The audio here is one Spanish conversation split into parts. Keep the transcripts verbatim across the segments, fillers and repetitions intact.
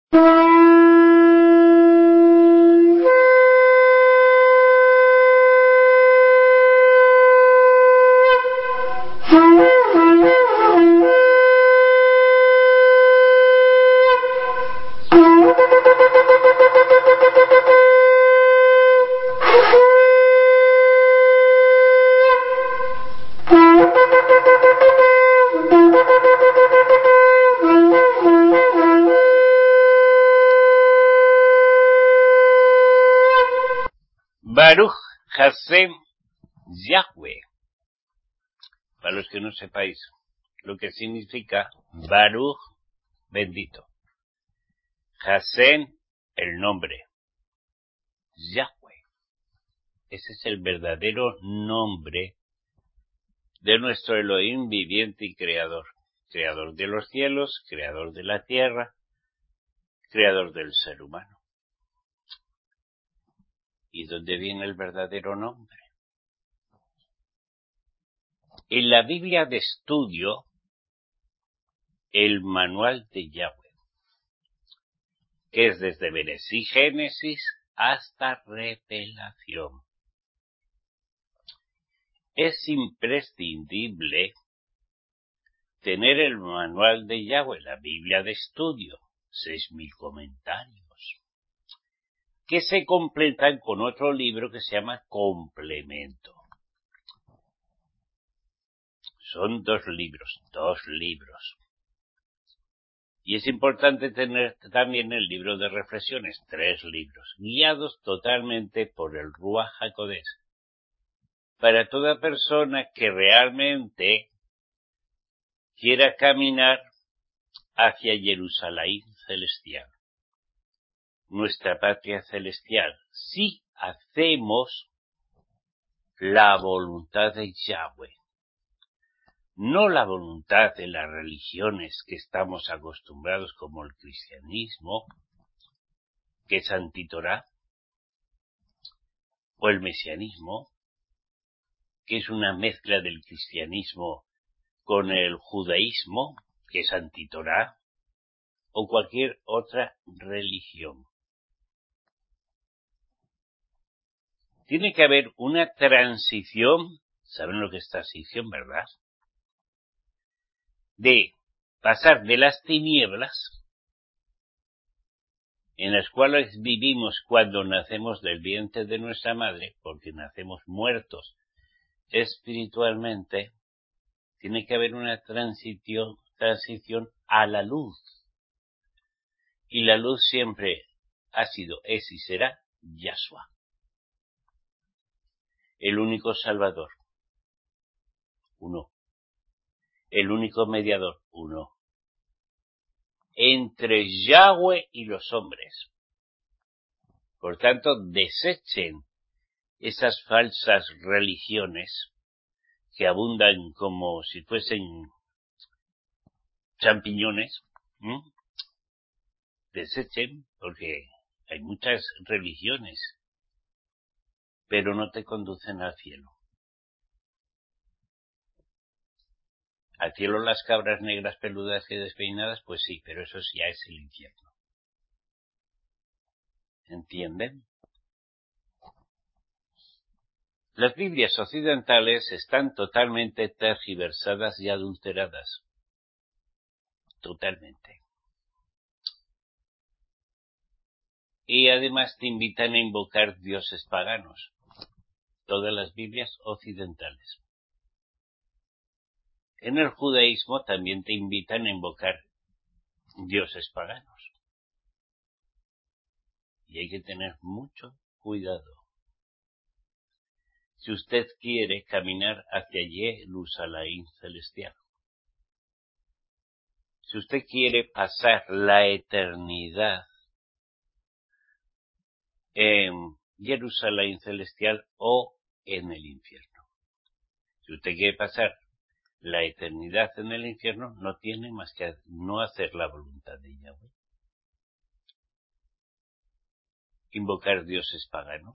Baruch Hashem Yahweh. Para los que no sepáis lo que significa Baruch, bendito. Hashem, el nombre. Yahweh. Ese es el verdadero nombre de nuestro Elohim viviente y creador. Creador de los cielos, creador de la tierra, creador del ser humano. ¿Y dónde viene el verdadero nombre? En la Biblia de estudio, el manual de Yahweh, que es desde Bereshit, Génesis hasta Revelación. Es imprescindible tener el manual de Yahweh, la Biblia de estudio, seis mil comentarios, que se completan con otro libro que se llama Complemento. Son dos libros, dos libros. Y es importante tener también el libro de reflexiones, tres libros, guiados totalmente por el Ruach HaKodesh. Para toda persona que realmente quiera caminar hacia Jerusalén celestial, nuestra patria celestial, si hacemos la voluntad de Yahweh, no la voluntad de las religiones que estamos acostumbrados, como el cristianismo, que es antitorá, o el mesianismo, que es una mezcla del cristianismo con el judaísmo, que es antitorá, o cualquier otra religión. Tiene que haber una transición, ¿saben lo que es transición, verdad? De pasar de las tinieblas, en las cuales vivimos cuando nacemos del vientre de nuestra madre, porque nacemos muertos espiritualmente, tiene que haber una transición, transición a la luz. Y la luz siempre ha sido, es y será Yahshua, el único Salvador, uno. El único mediador, uno. Entre Yahweh y los hombres. Por tanto, desechen esas falsas religiones que abundan como si fuesen champiñones. ¿Mm? Desechen, porque hay muchas religiones, pero no te conducen al cielo. Al cielo las cabras negras peludas y despeinadas, pues sí, pero eso ya es el infierno. ¿Entienden? Las Biblias occidentales están totalmente tergiversadas y adulteradas. Totalmente. Y además te invitan a invocar dioses paganos. Todas las Biblias occidentales. En el judaísmo también te invitan a invocar dioses paganos. Y hay que tener mucho cuidado. Si usted quiere caminar hacia Jerusalén celestial, si usted quiere pasar la eternidad en Jerusalén celestial o en el infierno, si usted quiere pasar la eternidad en el infierno, no tiene más que no hacer la voluntad de Yahweh. Invocar dioses paganos.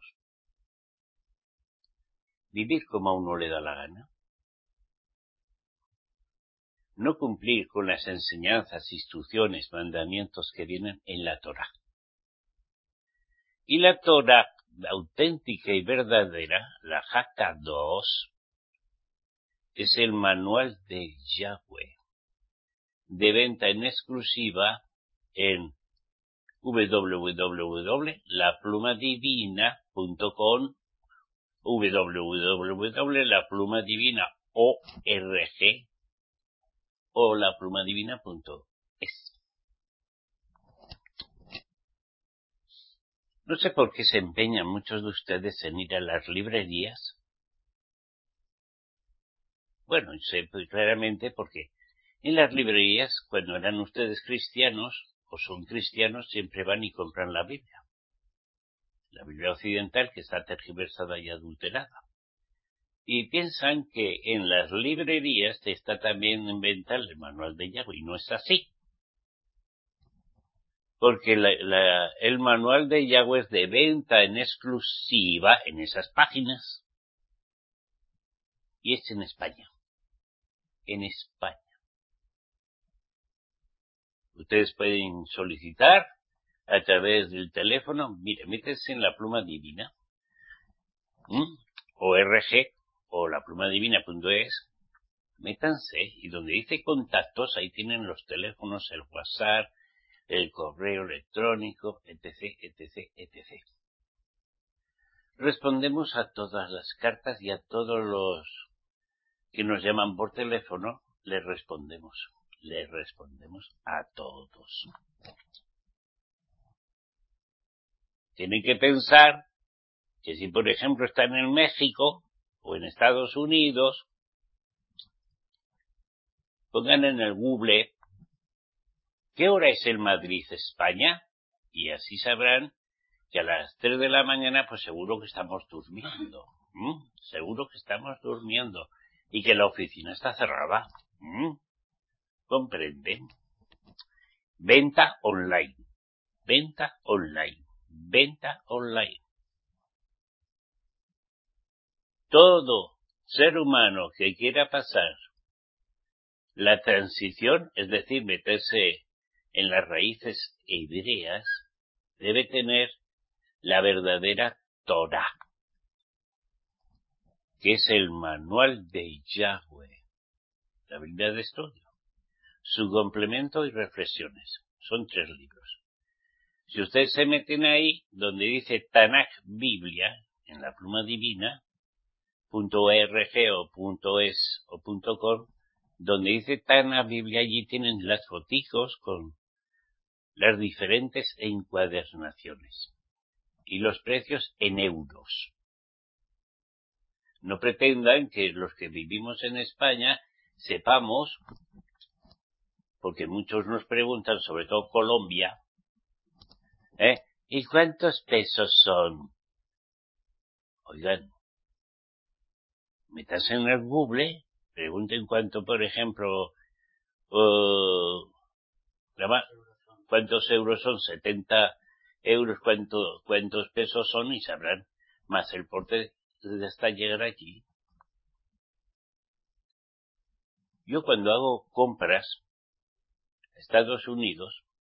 Vivir como a uno le da la gana. no cumplir con las enseñanzas, instrucciones, mandamientos que vienen en la Torá. Y la Torá auténtica y verdadera, la Hakadosh, es el manual de Yahweh, de venta en exclusiva en w w w punto la pluma divina punto com, w w w punto la pluma divina org o la pluma divina punto es. No sé por qué se empeñan muchos de ustedes en ir a las librerías. Bueno, sé pues, claramente porque en las librerías, cuando eran ustedes cristianos, o son cristianos, siempre van y compran la Biblia. La Biblia occidental, que está tergiversada y adulterada. Y piensan que en las librerías está también en venta el manual de Yahweh, y no es así. Porque la, la, el manual de Yahweh es de venta en exclusiva en esas páginas. Y es en España. En España. Ustedes pueden solicitar a través del teléfono, mire, métese en la pluma divina, ¿m? org, o la pluma divina punto es, métanse, y donde dice contactos, ahí tienen los teléfonos, el WhatsApp, el correo electrónico, etc, etc, etc. Respondemos a todas las cartas y a todos los que nos llaman por teléfono, les respondemos, les respondemos a todos. Tienen que pensar que si, por ejemplo, están en México o en Estados Unidos, pongan en el Google ¿qué hora es en Madrid, España? Y así sabrán que a las tres de la mañana, pues seguro que estamos durmiendo. ¿Mm? Seguro que estamos durmiendo. Y que la oficina está cerrada. ¿Mm? ¿Comprenden? Venta online. Venta online. Venta online. Todo ser humano que quiera pasar la transición, es decir, meterse en las raíces hebreas, debe tener la verdadera Torá, que es el manual de Yahweh, la Biblia de estudio, su complemento y reflexiones. Son tres libros. Si ustedes se meten ahí, donde dice Tanaj Biblia, en la pluma divina, punto .org o punto .es o punto .com, donde dice Tanaj Biblia, allí tienen las foticos con las diferentes encuadernaciones y los precios en euros. No pretendan que los que vivimos en España sepamos, porque muchos nos preguntan, sobre todo Colombia, ¿eh? ¿Y cuántos pesos son? Oigan, métanse en el Google, pregunten cuánto, por ejemplo, uh, cuántos euros son, setenta euros, cuánto, cuántos pesos son, y sabrán más el porte hasta llegar allí. Yo cuando hago compras a Estados Unidos,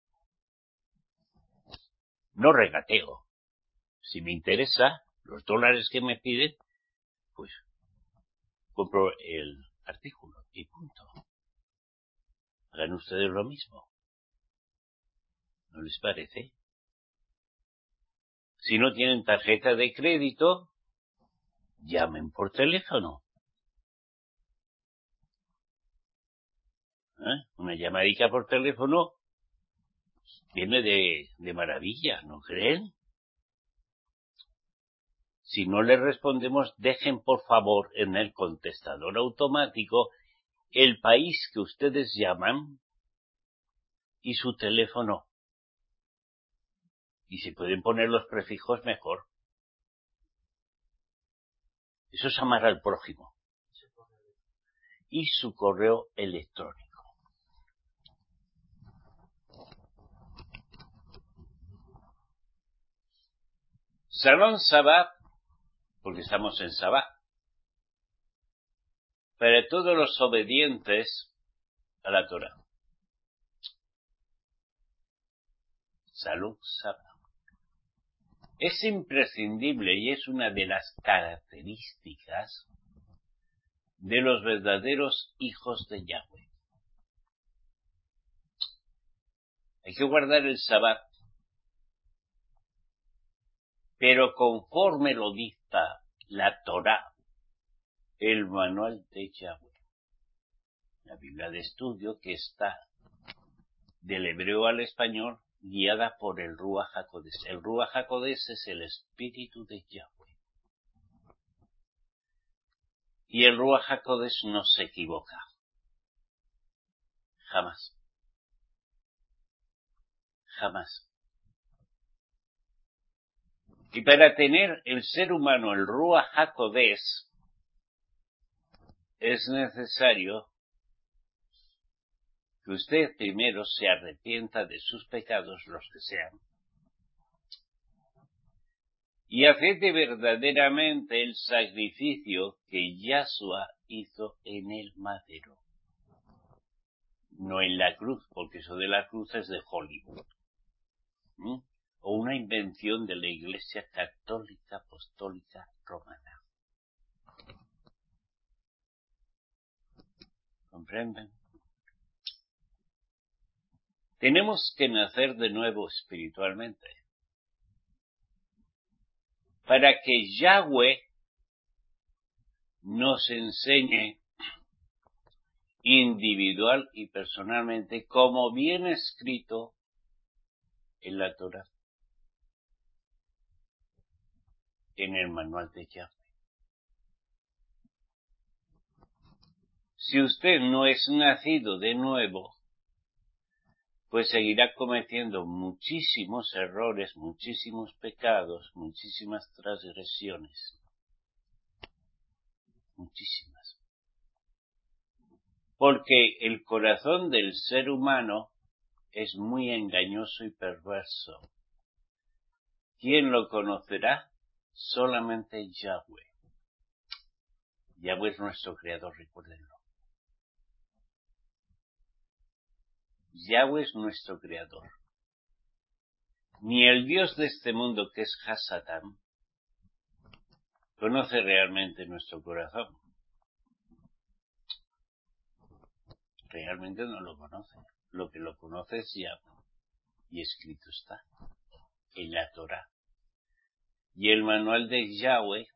no regateo. Si me interesa los dólares que me piden, pues compro el artículo y punto. Hagan ustedes lo mismo. ¿No les parece? Si no tienen tarjeta de crédito, llamen por teléfono. ¿Eh? Una llamadita por teléfono viene de, de maravilla, ¿no creen? Si no les respondemos, dejen por favor en el contestador automático el país que ustedes llaman y su teléfono. Y si pueden poner los prefijos, mejor. Eso es amar al prójimo. Y su correo electrónico. Shalom Shabbat, porque estamos en Shabbat. Para todos los obedientes a la Torá. Salud Shabbat. Es imprescindible y es una de las características de los verdaderos hijos de Yahweh. Hay que guardar el Shabbat, pero conforme lo dicta la Torá, el manual de Yahweh, la Biblia de estudio que está del hebreo al español, guiada por el Ruach HaKodesh. El Ruach HaKodesh es el espíritu de Yahweh. Y el Ruach HaKodesh no se equivoca. Jamás. Jamás. Y para tener el ser humano el Ruach HaKodesh, es necesario que usted primero se arrepienta de sus pecados, los que sean, y acepte verdaderamente el sacrificio que Yahshua hizo en el madero. No en la cruz, porque eso de la cruz es de Hollywood. ¿Mm? O una invención de la Iglesia Católica Apostólica Romana. ¿Comprenden? Tenemos que nacer de nuevo espiritualmente, para que Yahweh nos enseñe individual y personalmente, como viene escrito en la Torá, en el manual de Yahweh. Si usted no es nacido de nuevo, pues seguirá cometiendo muchísimos errores, muchísimos pecados, muchísimas transgresiones. Muchísimas. Porque el corazón del ser humano es muy engañoso y perverso. ¿Quién lo conocerá? Solamente Yahweh. Yahweh es nuestro creador, recuérdenlo. Yahweh es nuestro creador. Ni el Dios de este mundo, que es Hasatán, conoce realmente nuestro corazón. Realmente no lo conoce. Lo que lo conoce es Yahweh. Y escrito está en la Torá. Y el manual de Yahweh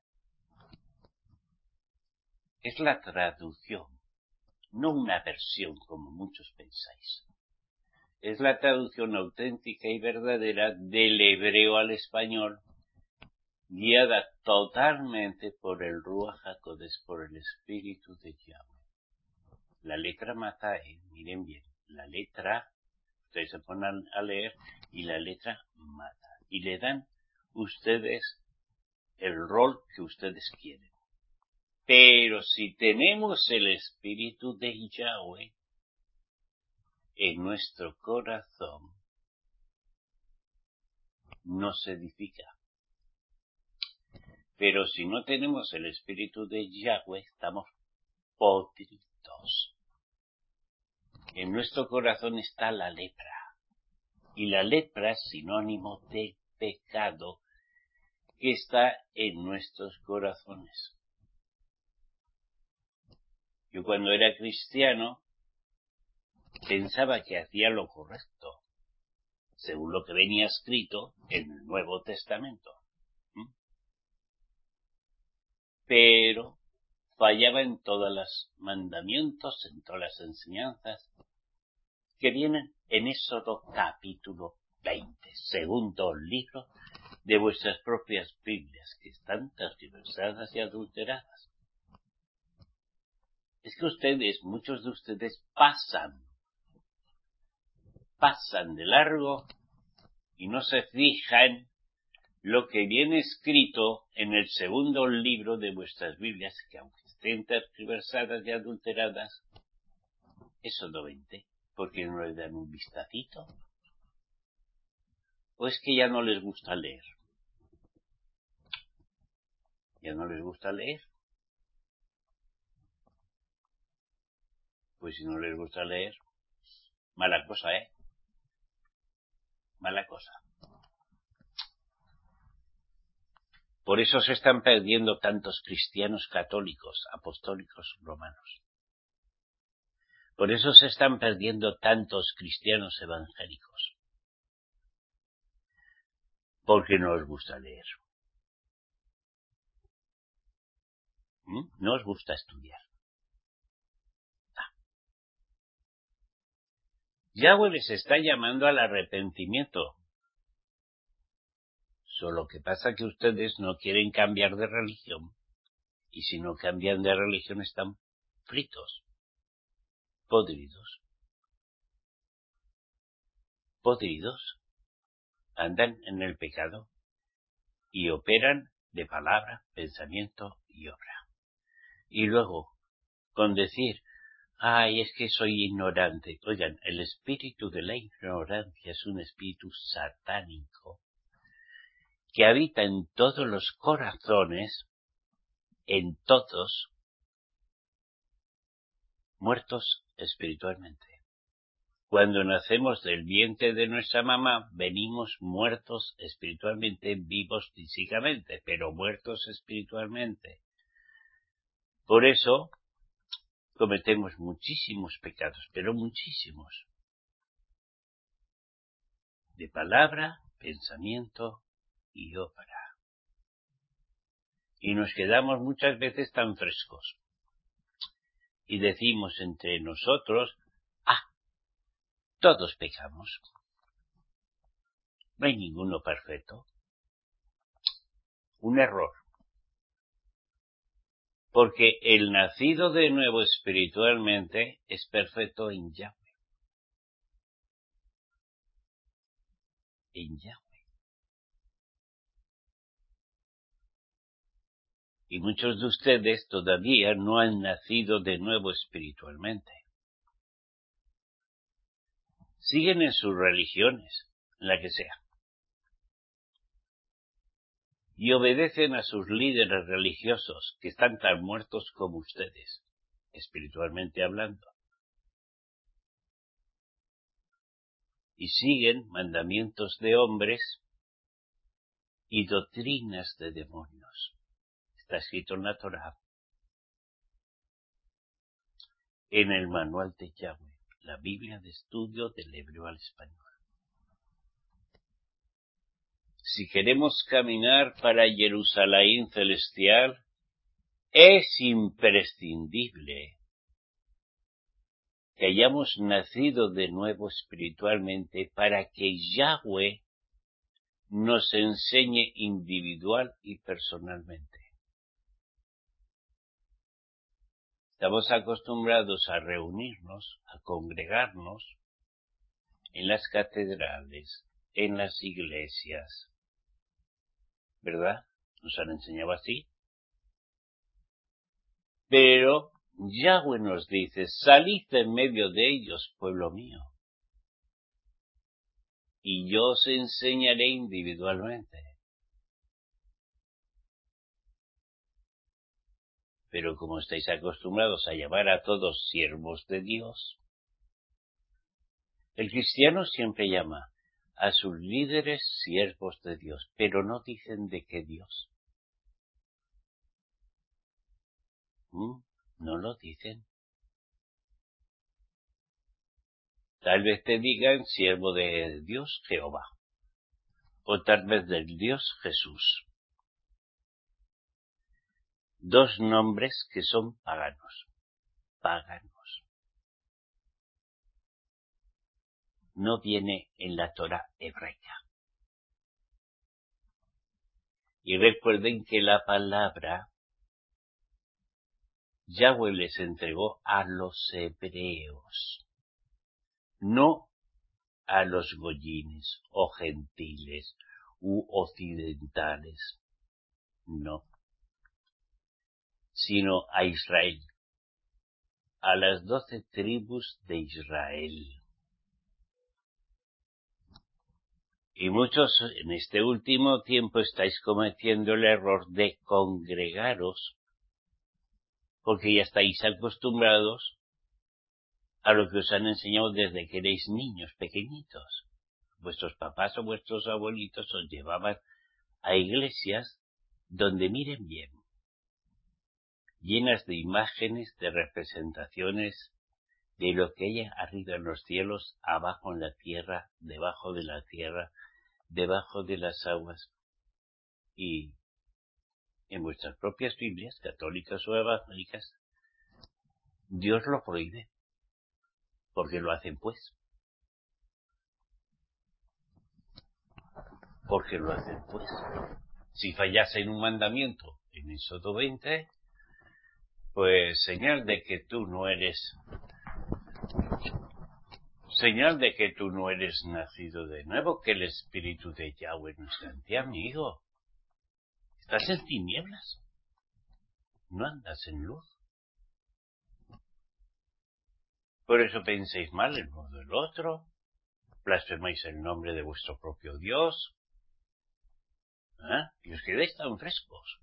es la traducción, no una versión como muchos pensáis. Es la traducción auténtica y verdadera del hebreo al español, guiada totalmente por el Ruach HaKodesh, por el Espíritu de Yahweh. La letra Matae, miren bien, la letra, ustedes se ponen a leer, y la letra mata. Y le dan ustedes el rol que ustedes quieren. Pero si tenemos el Espíritu de Yahweh en nuestro corazón, nos edifica. Pero si no tenemos el Espíritu de Yahweh, estamos podridos. En nuestro corazón está la lepra. Y la lepra es sinónimo de pecado que está en nuestros corazones. Yo cuando era cristiano pensaba que hacía lo correcto, según lo que venía escrito en el Nuevo Testamento. ¿Mm? Pero fallaba en todos los mandamientos, en todas las enseñanzas que vienen en Éxodo capítulo veinte, segundo libro de vuestras propias Biblias, que están tergiversadas y adulteradas. Es que ustedes, muchos de ustedes pasan, pasan de largo y no se fijan lo que viene escrito en el segundo libro de vuestras Biblias, que aunque estén tergiversadas y adulteradas, Éxodo veinte, porque no les dan un vistacito. ¿O es que ya no les gusta leer? ¿Ya no les gusta leer? Pues si no les gusta leer, mala cosa, ¿eh? Mala cosa. Por eso se están perdiendo tantos cristianos católicos, apostólicos, romanos. Por eso se están perdiendo tantos cristianos evangélicos. Porque no os gusta leer. ¿Mm? No os gusta estudiar. Ah. Yahweh les está llamando al arrepentimiento. Solo que pasa que ustedes no quieren cambiar de religión. Y si no cambian de religión están fritos. Podridos. Podridos. Andan en el pecado. Y operan de palabra, pensamiento y obra. Y luego, con decir, ay, es que soy ignorante. Oigan, el espíritu de la ignorancia es un espíritu satánico que habita en todos los corazones, en todos, muertos espiritualmente. Cuando nacemos del vientre de nuestra mamá, venimos muertos espiritualmente, vivos físicamente, pero muertos espiritualmente. Por eso cometemos muchísimos pecados, pero muchísimos. De palabra, pensamiento y obra. Y nos quedamos muchas veces tan frescos. Y decimos entre nosotros, ah, todos pecamos. No hay ninguno perfecto. Un error. Porque el nacido de nuevo espiritualmente es perfecto en Yahweh. En Yahweh. Y muchos de ustedes todavía no han nacido de nuevo espiritualmente. Siguen en sus religiones, en la que sea. Y obedecen a sus líderes religiosos, que están tan muertos como ustedes, espiritualmente hablando. Y siguen mandamientos de hombres y doctrinas de demonios. Está escrito en la Torá, en el manual de Yahweh, la Biblia de estudio del hebreo al español. Si queremos caminar para Jerusalén celestial, es imprescindible que hayamos nacido de nuevo espiritualmente para que Yahweh nos enseñe individual y personalmente. Estamos acostumbrados a reunirnos, a congregarnos en las catedrales, en las iglesias, ¿verdad? Nos han enseñado así. Pero Yahweh nos dice, salid en medio de ellos, pueblo mío, y yo os enseñaré individualmente. Pero como estáis acostumbrados a llamar a todos siervos de Dios, el cristiano siempre llama a sus líderes siervos de Dios, pero no dicen de qué Dios. ¿Mm? No lo dicen. Tal vez te digan siervo de Dios Jehová, o tal vez del Dios Jesús. Dos nombres que son paganos. Paganos. No viene en la Torá hebrea. Y recuerden que la palabra Yahweh les entregó a los hebreos, no a los goyines o gentiles u occidentales, no, sino a Israel, a las doce tribus de Israel. Y muchos en este último tiempo estáis cometiendo el error de congregaros, porque ya estáis acostumbrados a lo que os han enseñado desde que erais niños pequeñitos. Vuestros papás o vuestros abuelitos os llevaban a iglesias donde, miren bien, llenas de imágenes, de representaciones de lo que hay arriba en los cielos, abajo en la tierra, debajo de la tierra, debajo de las aguas. Y en vuestras propias Biblias, católicas o evangélicas, Dios lo prohíbe. ¿Por qué lo hacen, pues? ¿Por qué lo hacen, pues? Si fallasen un mandamiento en Éxodo veinte, pues señal de que tú no eres señal de que tú no eres nacido de nuevo, que el Espíritu de Yahweh no está en ti, amigo. Estás en tinieblas, no andas en luz. Por eso penséis mal el uno del otro, blasfemáis el nombre de vuestro propio Dios, ¿eh? Y os quedáis tan frescos.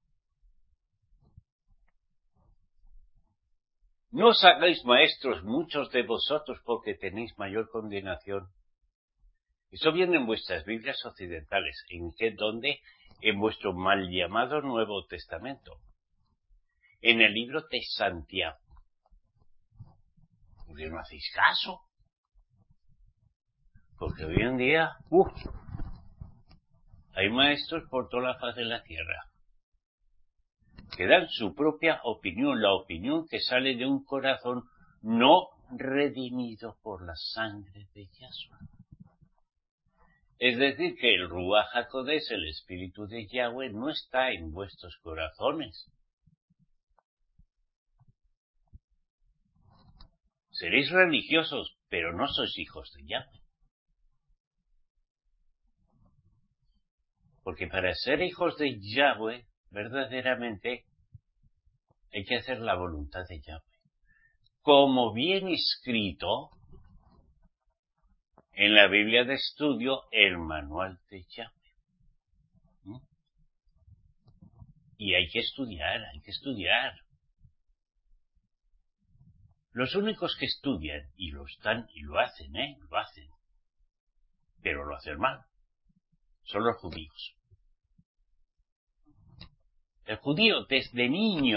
No os hagáis maestros muchos de vosotros porque tenéis mayor condenación. Eso viene en vuestras Biblias occidentales. ¿En qué? ¿Dónde? En vuestro mal llamado Nuevo Testamento. En el libro de Santiago. ¿Por qué no hacéis caso? Porque hoy en día, uff, hay maestros por toda la faz de la tierra que dan su propia opinión, la opinión que sale de un corazón no redimido por la sangre de Yahshua. Es decir, que el Ruach HaKodesh, el Espíritu de Yahweh, no está en vuestros corazones. Seréis religiosos, pero no sois hijos de Yahweh. Porque para ser hijos de Yahweh, verdaderamente, hay que hacer la voluntad de Yahweh. Como bien escrito en la Biblia de estudio, el manual de Yahweh. ¿Mm? Y hay que estudiar, hay que estudiar. Los únicos que estudian, y lo están, y lo hacen, ¿eh? Lo hacen. Pero lo hacen mal. Son los judíos. El judío desde niño,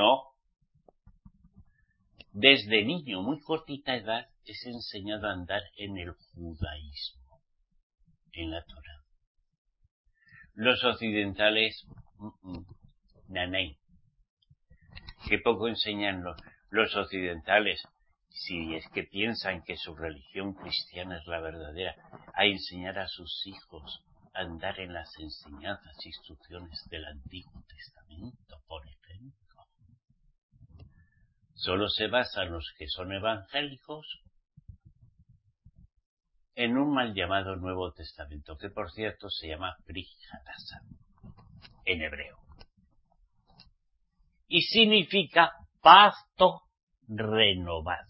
desde niño, muy cortita edad, es enseñado a andar en el judaísmo, en la Torá. Los occidentales, mm, mm, nanay. Qué poco enseñan los, los occidentales, si es que piensan que su religión cristiana es la verdadera, a enseñar a sus hijos a andar en las enseñanzas e instrucciones del Antiguo Testamento, por ejemplo. Solo se basan los que son evangélicos en un mal llamado Nuevo Testamento, que por cierto se llama Brit Hadashah, en hebreo. Y significa pacto renovado.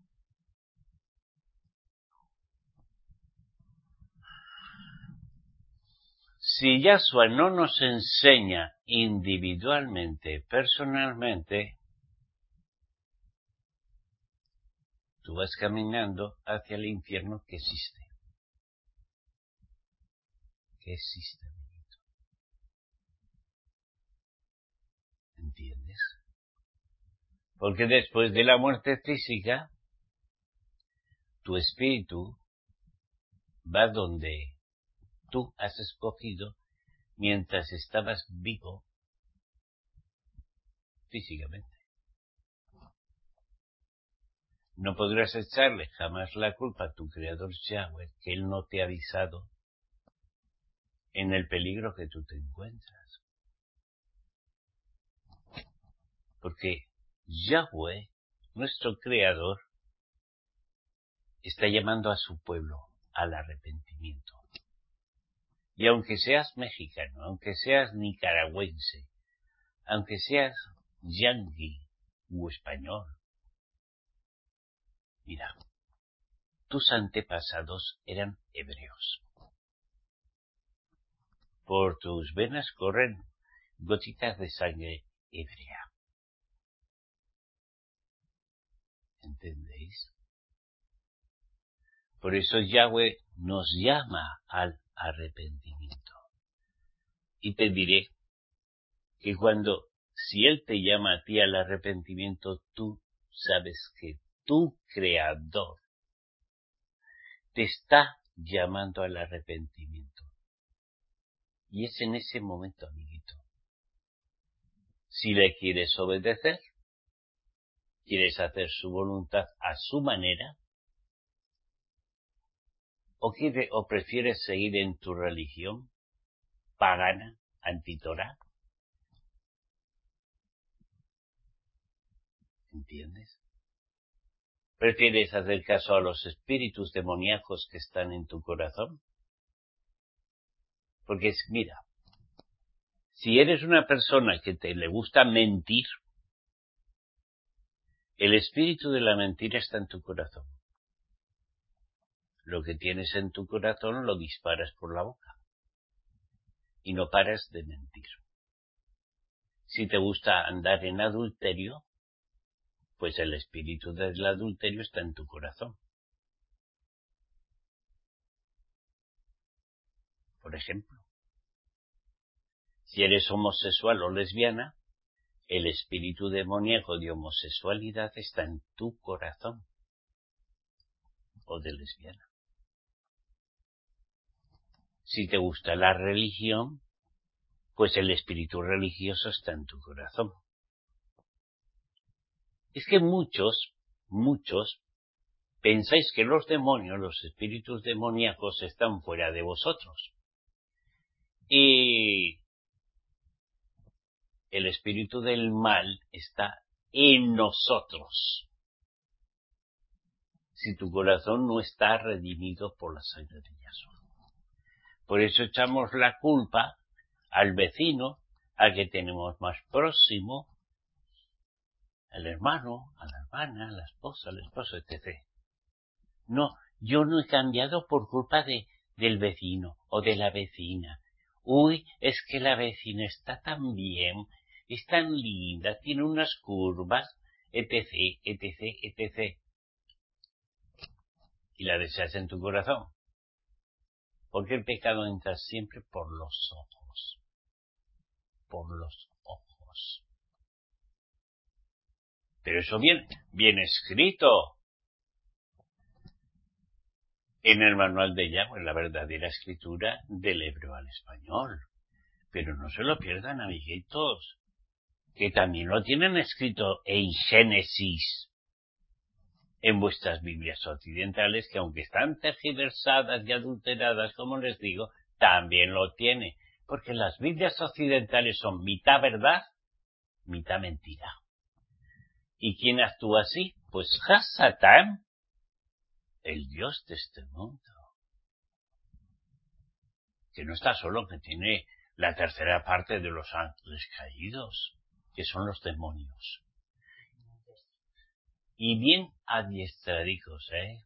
Si Yahshua no nos enseña individualmente, personalmente, tú vas caminando hacia el infierno que existe. Que existe, amiguito. ¿Entiendes? Porque después de la muerte física, tu espíritu va donde tú has escogido mientras estabas vivo físicamente. No podrás echarle jamás la culpa a tu creador Yahweh, que él no te ha avisado en el peligro que tú te encuentras. Porque Yahweh, nuestro creador, está llamando a su pueblo al arrepentimiento. Y aunque seas mexicano, aunque seas nicaragüense, aunque seas yanqui u español, mira, tus antepasados eran hebreos. Por tus venas corren gotitas de sangre hebrea. ¿Entendéis? Por eso Yahweh nos llama al arrepentimiento. Y te diré que cuando, si Él te llama a ti al arrepentimiento, tú sabes que tu Creador te está llamando al arrepentimiento. Y es en ese momento, amiguito. Si le quieres obedecer, quieres hacer su voluntad a su manera, o, quiere, o prefieres seguir en tu religión pagana, antitorá. ¿Entiendes? ¿Prefieres hacer caso a los espíritus demoníacos que están en tu corazón? Porque es, mira, si eres una persona que te le gusta mentir, el espíritu de la mentira está en tu corazón. Lo que tienes en tu corazón lo disparas por la boca. Y no paras de mentir. Si te gusta andar en adulterio, pues el espíritu del adulterio está en tu corazón. Por ejemplo, si eres homosexual o lesbiana, el espíritu demoníaco de homosexualidad está en tu corazón. O de lesbiana. Si te gusta la religión, pues el espíritu religioso está en tu corazón. Es que muchos, muchos, pensáis que los demonios, los espíritus demoníacos están fuera de vosotros. Y el espíritu del mal está en nosotros. Si tu corazón no está redimido por la sangre de Yahshua. Por eso echamos la culpa al vecino, al que tenemos más próximo, al hermano, a la hermana, a la esposa, al esposo, etcétera. No, yo no he cambiado por culpa de, del vecino o de la vecina. Uy, es que la vecina está tan bien, es tan linda, tiene unas curvas, etcétera, etcétera, etcétera. Y la deseas en tu corazón. Porque el pecado entra siempre por los ojos. Por los ojos. Pero eso viene, viene escrito en el manual de Yahweh, en la verdadera escritura del hebreo al español. Pero no se lo pierdan, amiguitos, que también lo tienen escrito en Génesis, en vuestras Biblias occidentales, que aunque están tergiversadas y adulteradas, como les digo, también lo tiene. Porque las Biblias occidentales son mitad verdad, mitad mentira. ¿Y quién actúa así? Pues Hasatán, el Dios de este mundo. Que no está solo, que tiene la tercera parte de los ángeles caídos, que son los demonios. Y bien adiestradicos, ¿eh?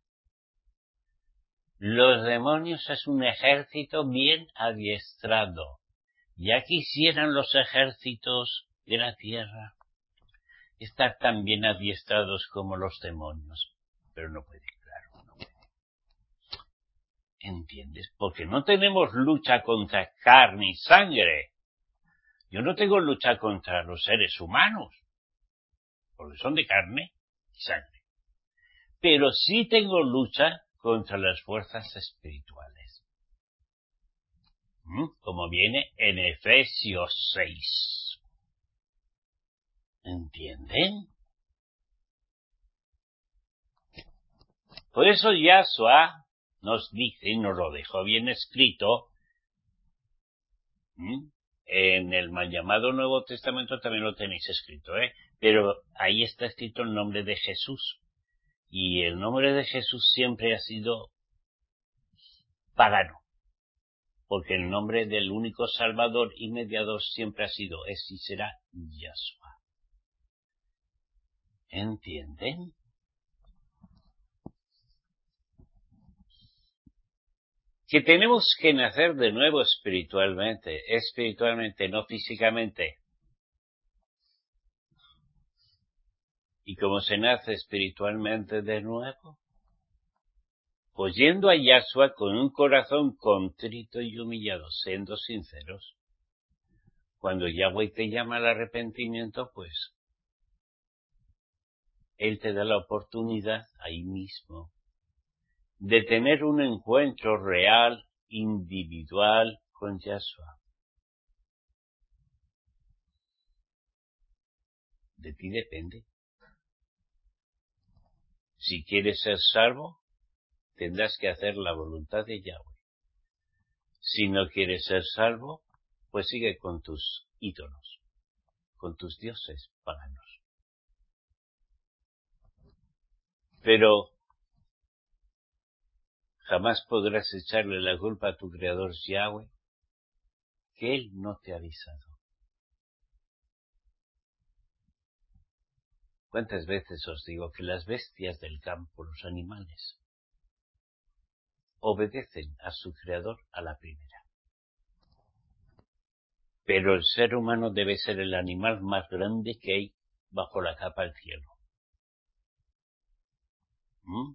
Los demonios es un ejército bien adiestrado. Ya quisieran los ejércitos de la tierra estar tan bien adiestrados como los demonios. Pero no pueden, claro, no pueden. ¿Entiendes? Porque no tenemos lucha contra carne y sangre. Yo no tengo lucha contra los seres humanos, porque son de carne y sangre. Pero sí tengo lucha contra las fuerzas espirituales. ¿Mm? Como viene en Efesios seis. ¿Entienden? Por eso Yahshua nos dice, y nos lo dejó bien escrito, ¿Mm? En el mal llamado Nuevo Testamento también lo tenéis escrito, ¿eh? Pero ahí está escrito el nombre de Jesús. Y el nombre de Jesús siempre ha sido pagano. Porque el nombre del único Salvador y Mediador siempre ha sido, es y será Yahshua. ¿Entienden? Que tenemos que nacer de nuevo espiritualmente, espiritualmente, no físicamente. ¿Y cómo se nace espiritualmente de nuevo? Pues yendo a Yahshua con un corazón contrito y humillado, siendo sinceros, cuando Yahweh te llama al arrepentimiento, pues Él te da la oportunidad ahí mismo de tener un encuentro real, individual con Yahshua. De ti depende. Si quieres ser salvo, tendrás que hacer la voluntad de Yahweh. Si no quieres ser salvo, pues sigue con tus ídolos, con tus dioses paganos. Pero jamás podrás echarle la culpa a tu Creador Yahweh, que Él no te ha avisado. ¿Cuántas veces os digo que las bestias del campo, los animales, obedecen a su Creador a la primera? Pero el ser humano debe ser el animal más grande que hay bajo la capa del cielo. ¿Mm?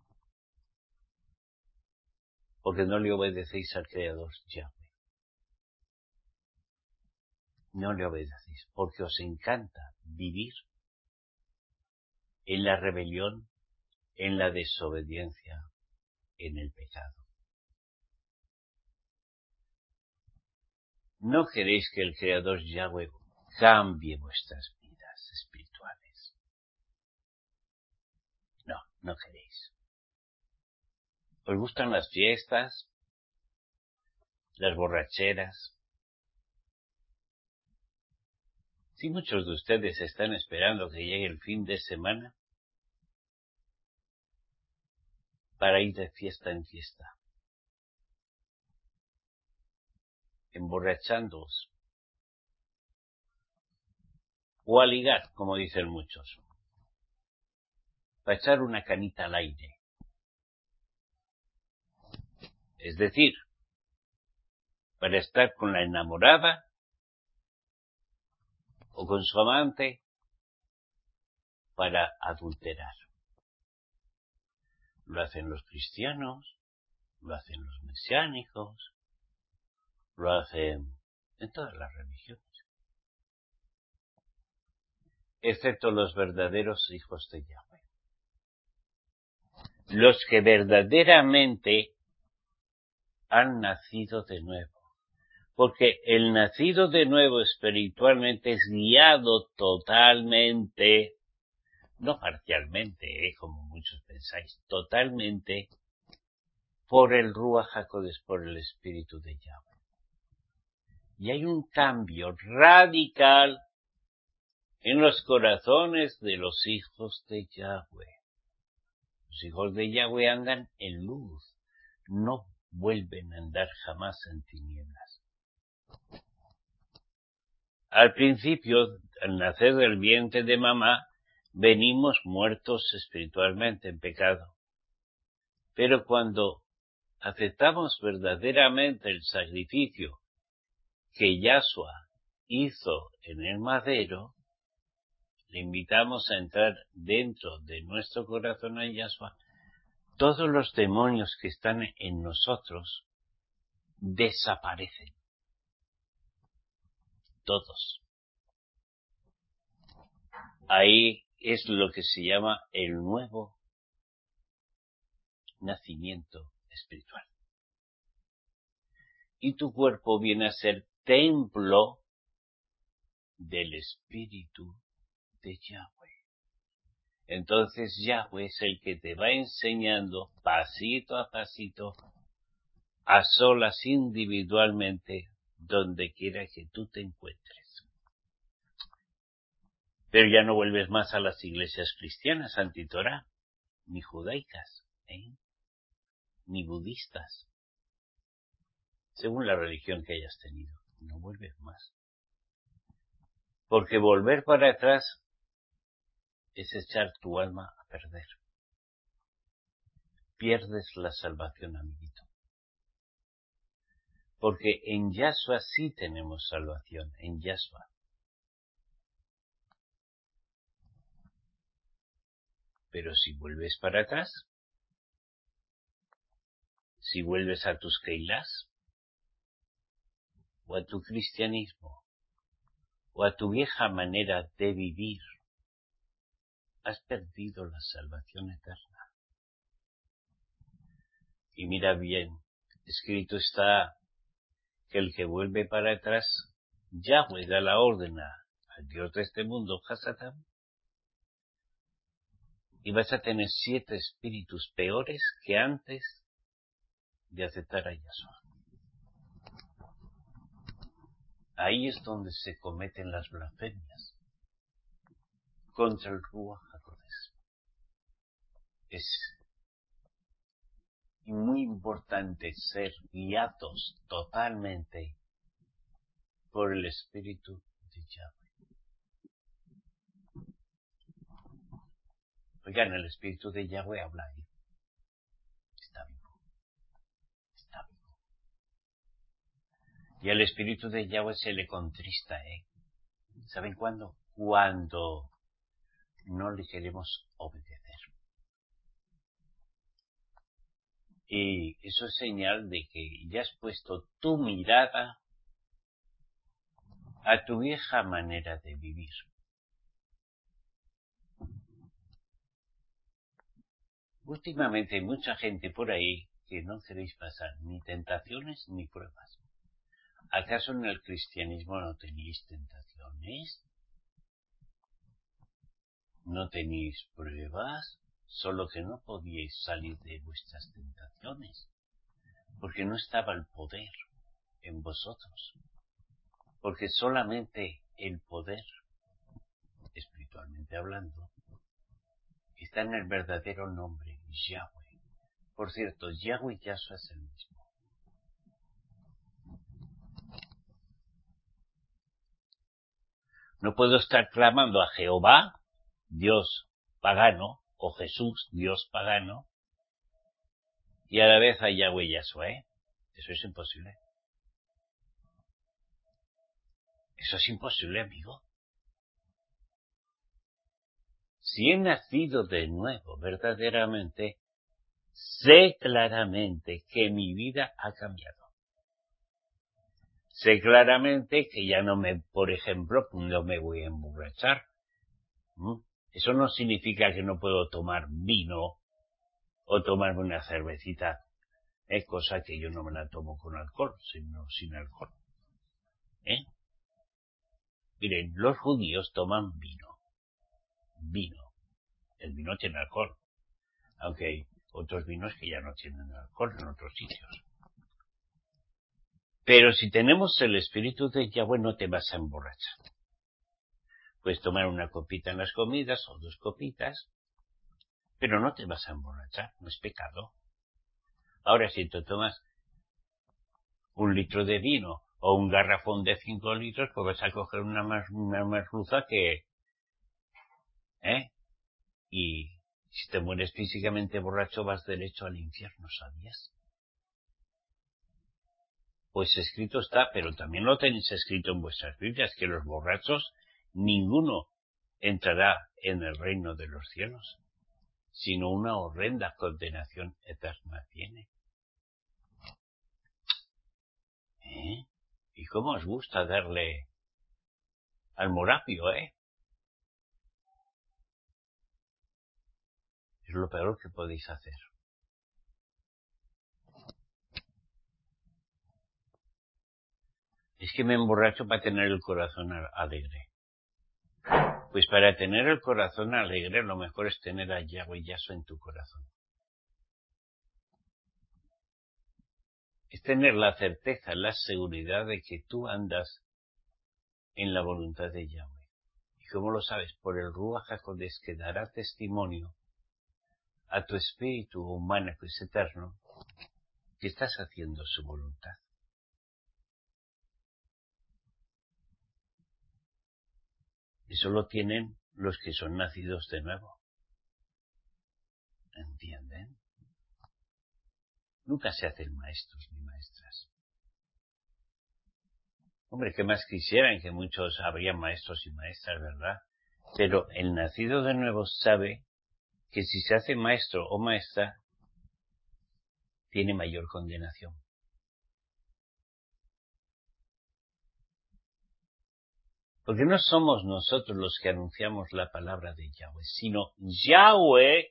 Porque no le obedecéis al Creador Yahweh. No le obedecéis, porque os encanta vivir en la rebelión, en la desobediencia, en el pecado. No queréis que el Creador Yahweh cambie vuestras vidas espirituales. No, no queréis. ¿Os gustan las fiestas? ¿Las borracheras? Si muchos de ustedes están esperando que llegue el fin de semana para ir de fiesta en fiesta, emborrachándoos, o a ligar, como dicen muchos, para echar una canita al aire. Es decir, para estar con la enamorada o con su amante para adulterar. Lo hacen los cristianos, lo hacen los mesiánicos, lo hacen en todas las religiones, excepto los verdaderos hijos de Yahweh. Los que verdaderamente han nacido de nuevo. Porque el nacido de nuevo espiritualmente es guiado totalmente, no parcialmente, ¿eh? Como muchos pensáis, totalmente por el Ruach HaKodesh, por el Espíritu de Yahweh. Y hay un cambio radical en los corazones de los hijos de Yahweh. Los hijos de Yahweh andan en luz, no vuelven a andar jamás en tinieblas. Al principio, al nacer del vientre de mamá, venimos muertos espiritualmente en pecado. Pero cuando aceptamos verdaderamente el sacrificio que Yahshua hizo en el madero, le invitamos a entrar dentro de nuestro corazón a Yahshua. Todos los demonios que están en nosotros desaparecen. Todos. Ahí es lo que se llama el nuevo nacimiento espiritual. Y tu cuerpo viene a ser templo del Espíritu de Yahweh. Entonces Yahweh es el que te va enseñando pasito a pasito, a solas individualmente, donde quiera que tú te encuentres. Pero ya no vuelves más a las iglesias cristianas antitorá, ni judaicas, ¿eh? ni budistas, según la religión que hayas tenido. No vuelves más. Porque volver para atrás es echar tu alma a perder. Pierdes la salvación, amiguito. Porque en Yahshua sí tenemos salvación, en Yahshua. Pero si vuelves para atrás, si vuelves a tus keilas, o a tu cristianismo, o a tu vieja manera de vivir, has perdido la salvación eterna. Y mira bien, escrito está que el que vuelve para atrás, Yahweh da la orden al Dios de este mundo, Hasatán, y vas a tener siete espíritus peores que antes de aceptar a Yahshua. Ahí es donde se cometen las blasfemias contra el Ruach HaKodesh. Es muy importante ser guiados totalmente por el Espíritu de Yahweh. Oigan, el Espíritu de Yahweh habla ahí. Está vivo. Está vivo. Y al Espíritu de Yahweh se le contrista, ¿eh? ¿Saben cuándo? Cuando no le queremos obedecer. Y eso es señal de que ya has puesto tu mirada a tu vieja manera de vivir. Últimamente hay mucha gente por ahí que no queréis pasar ni tentaciones ni pruebas. ¿Acaso en el cristianismo no tenéis tentaciones? ¿No tenéis pruebas? Solo que no podíais salir de vuestras tentaciones, porque no estaba el poder en vosotros, porque solamente el poder, espiritualmente hablando, está en el verdadero nombre, Yahweh. Por cierto, Yahweh y Yahshua es el mismo. No puedo estar clamando a Jehová, Dios pagano, o Jesús, Dios pagano, y a la vez a Yahweh y Yahshua, ¿eh? Eso es imposible. Eso es imposible, amigo. Si he nacido de nuevo, verdaderamente, sé claramente que mi vida ha cambiado. Sé claramente que ya no me, por ejemplo, no me voy a emborrachar. ¿Mm? Eso no significa que no puedo tomar vino o tomarme una cervecita. Es cosa que yo no me la tomo con alcohol, sino sin alcohol. ¿Eh? Miren, los judíos toman vino. Vino. El vino tiene alcohol. Aunque hay otros vinos que ya no tienen alcohol en otros sitios. Pero si tenemos el espíritu de Yahweh no te vas a emborrachar. Puedes tomar una copita en las comidas o dos copitas, pero no te vas a emborrachar, no es pecado. Ahora si tú tomas un litro de vino o un garrafón de cinco litros, pues vas a coger una más, una merluza que... ¿Eh? Y si te mueres físicamente borracho vas derecho al infierno, ¿sabías? Pues escrito está, pero también lo tenéis escrito en vuestras Biblias, que los borrachos, ninguno entrará en el reino de los cielos, sino una horrenda condenación eterna tiene. ¿Eh? ¿Y cómo os gusta darle al morapio, eh? Es lo peor que podéis hacer. Es que me emborracho para tener el corazón alegre. Pues para tener el corazón alegre lo mejor es tener a Yahweh y Yahshua en tu corazón. Es tener la certeza, la seguridad de que tú andas en la voluntad de Yahweh. ¿Y cómo lo sabes? Por el Ruach HaKodesh que dará testimonio a tu espíritu humano que es eterno, que estás haciendo su voluntad. Eso lo tienen los que son nacidos de nuevo. ¿Entienden? Nunca se hacen maestros ni maestras. Hombre, ¿qué más quisieran? Que muchos habrían maestros y maestras, ¿verdad? Pero el nacido de nuevo sabe que si se hace maestro o maestra, tiene mayor condenación. Porque no somos nosotros los que anunciamos la palabra de Yahweh, sino Yahweh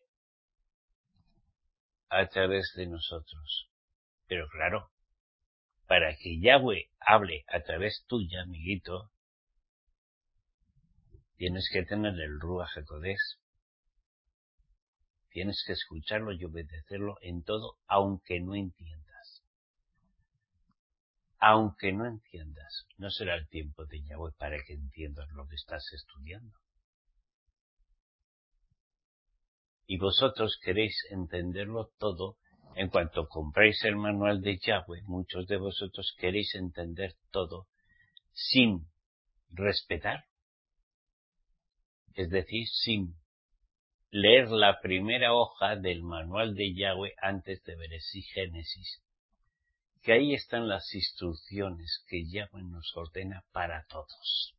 a través de nosotros. Pero claro, para que Yahweh hable a través tuya, amiguito, tienes que tener el Ruach HaKodesh. Tienes que escucharlo y obedecerlo en todo, aunque no entiendas. Aunque no entiendas, no será el tiempo de Yahweh para que entiendas lo que estás estudiando. Y vosotros queréis entenderlo todo. En cuanto compráis el manual de Yahweh, muchos de vosotros queréis entender todo sin respetar, es decir, sin leer la primera hoja del manual de Yahweh antes de Bereshit Génesis, que ahí están las instrucciones que Yahweh nos ordena para todos.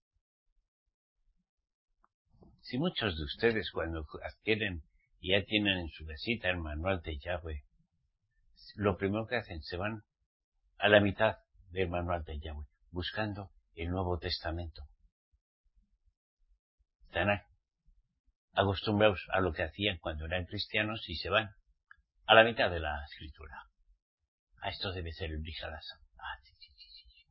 Si muchos de ustedes cuando adquieren y ya tienen en su casita el manual de Yahweh, lo primero que hacen, se van a la mitad del manual de Yahweh, buscando el Nuevo Testamento. Están acostumbrados a lo que hacían cuando eran cristianos y se van a la mitad de la escritura. Ah, esto debe ser el Brihadasa. Ah, sí, sí, sí, sí.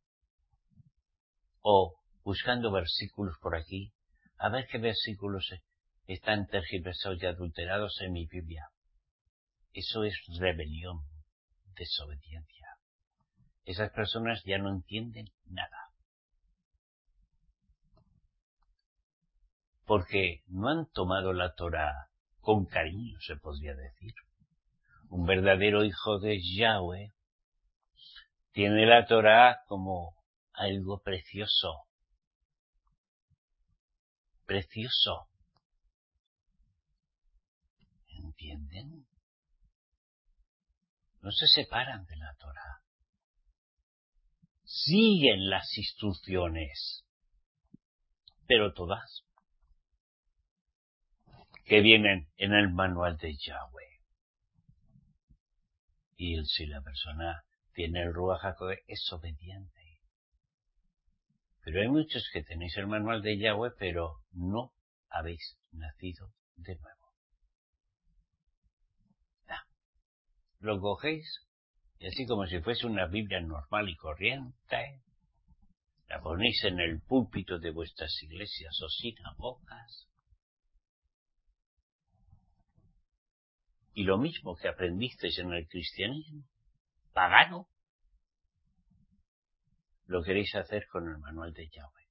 O buscando versículos por aquí, a ver qué versículos están tergiversados y adulterados en mi Biblia. Eso es rebelión, desobediencia. Esas personas ya no entienden nada. Porque no han tomado la Torá con cariño, se podría decir. Un verdadero hijo de Yahweh tiene la Torá como algo precioso. Precioso. ¿Entienden? No se separan de la Torá. Siguen las instrucciones, pero todas que vienen en el manual de Yahweh. Y si la persona tiene el Ruach HaKodesh, es obediente. Pero hay muchos que tenéis el manual de Yahweh, pero no habéis nacido de nuevo. Nah. Lo cogéis y así como si fuese una Biblia normal y corriente, la ponéis en el púlpito de vuestras iglesias o sinagogas. Y lo mismo que aprendisteis en el cristianismo pagano, lo queréis hacer con el manual de Yahweh.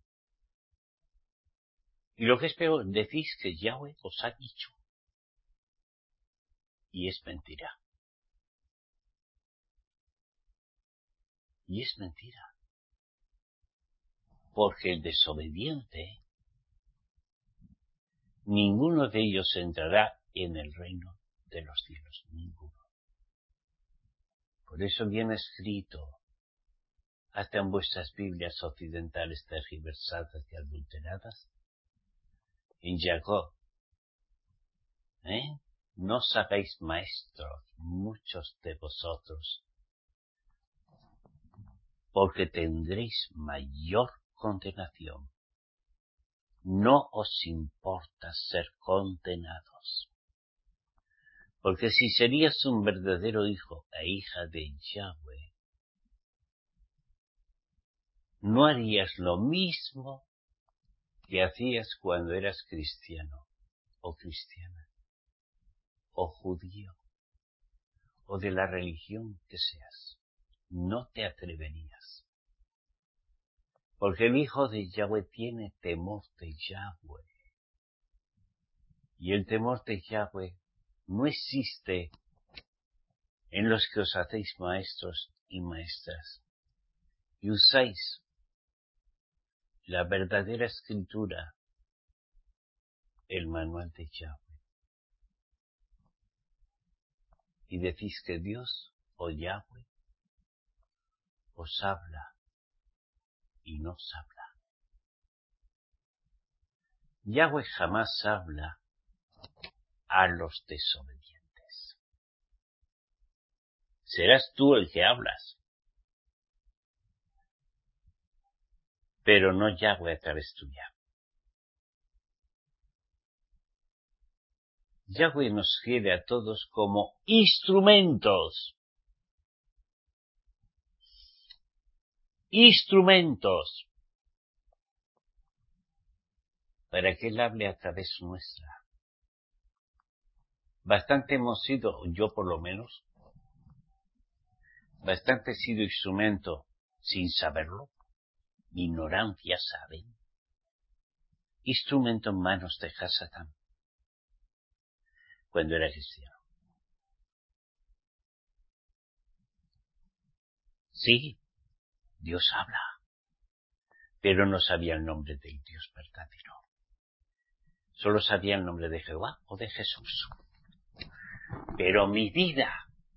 Y lo que es peor, decís que Yahweh os ha dicho. Y es mentira. Y es mentira. Porque el desobediente, ninguno de ellos entrará en el reino de los cielos. Ninguno. Por eso viene escrito, hasta en vuestras Biblias occidentales tergiversadas y adulteradas, en Jacob, ¿eh? No os hagáis maestros, muchos de vosotros, porque tendréis mayor condenación. No os importa ser condenados. Porque si serías un verdadero hijo e hija de Yahweh, no harías lo mismo que hacías cuando eras cristiano o cristiana, o judío, o de la religión que seas. No te atreverías. Porque el hijo de Yahweh tiene temor de Yahweh. Y el temor de Yahweh no existe en los que os hacéis maestros y maestras y usáis la verdadera escritura, el manual de Yahweh, y decís que Dios o Yahweh os habla y no os habla. Yahweh jamás habla a los desobedientes. Serás tú el que hablas, pero no Yahweh a través tuya. Yahweh nos quiere a todos como instrumentos. Instrumentos. Para que Él hable a través nuestra. Bastante hemos sido, yo por lo menos, bastante he sido instrumento sin saberlo. Mi ignorancia, ¿saben? Instrumento en manos de Hasatán. Cuando era cristiano. Sí, Dios habla, pero no sabía el nombre del Dios verdadero. Solo sabía el nombre de Jehová o de Jesús. Pero mi vida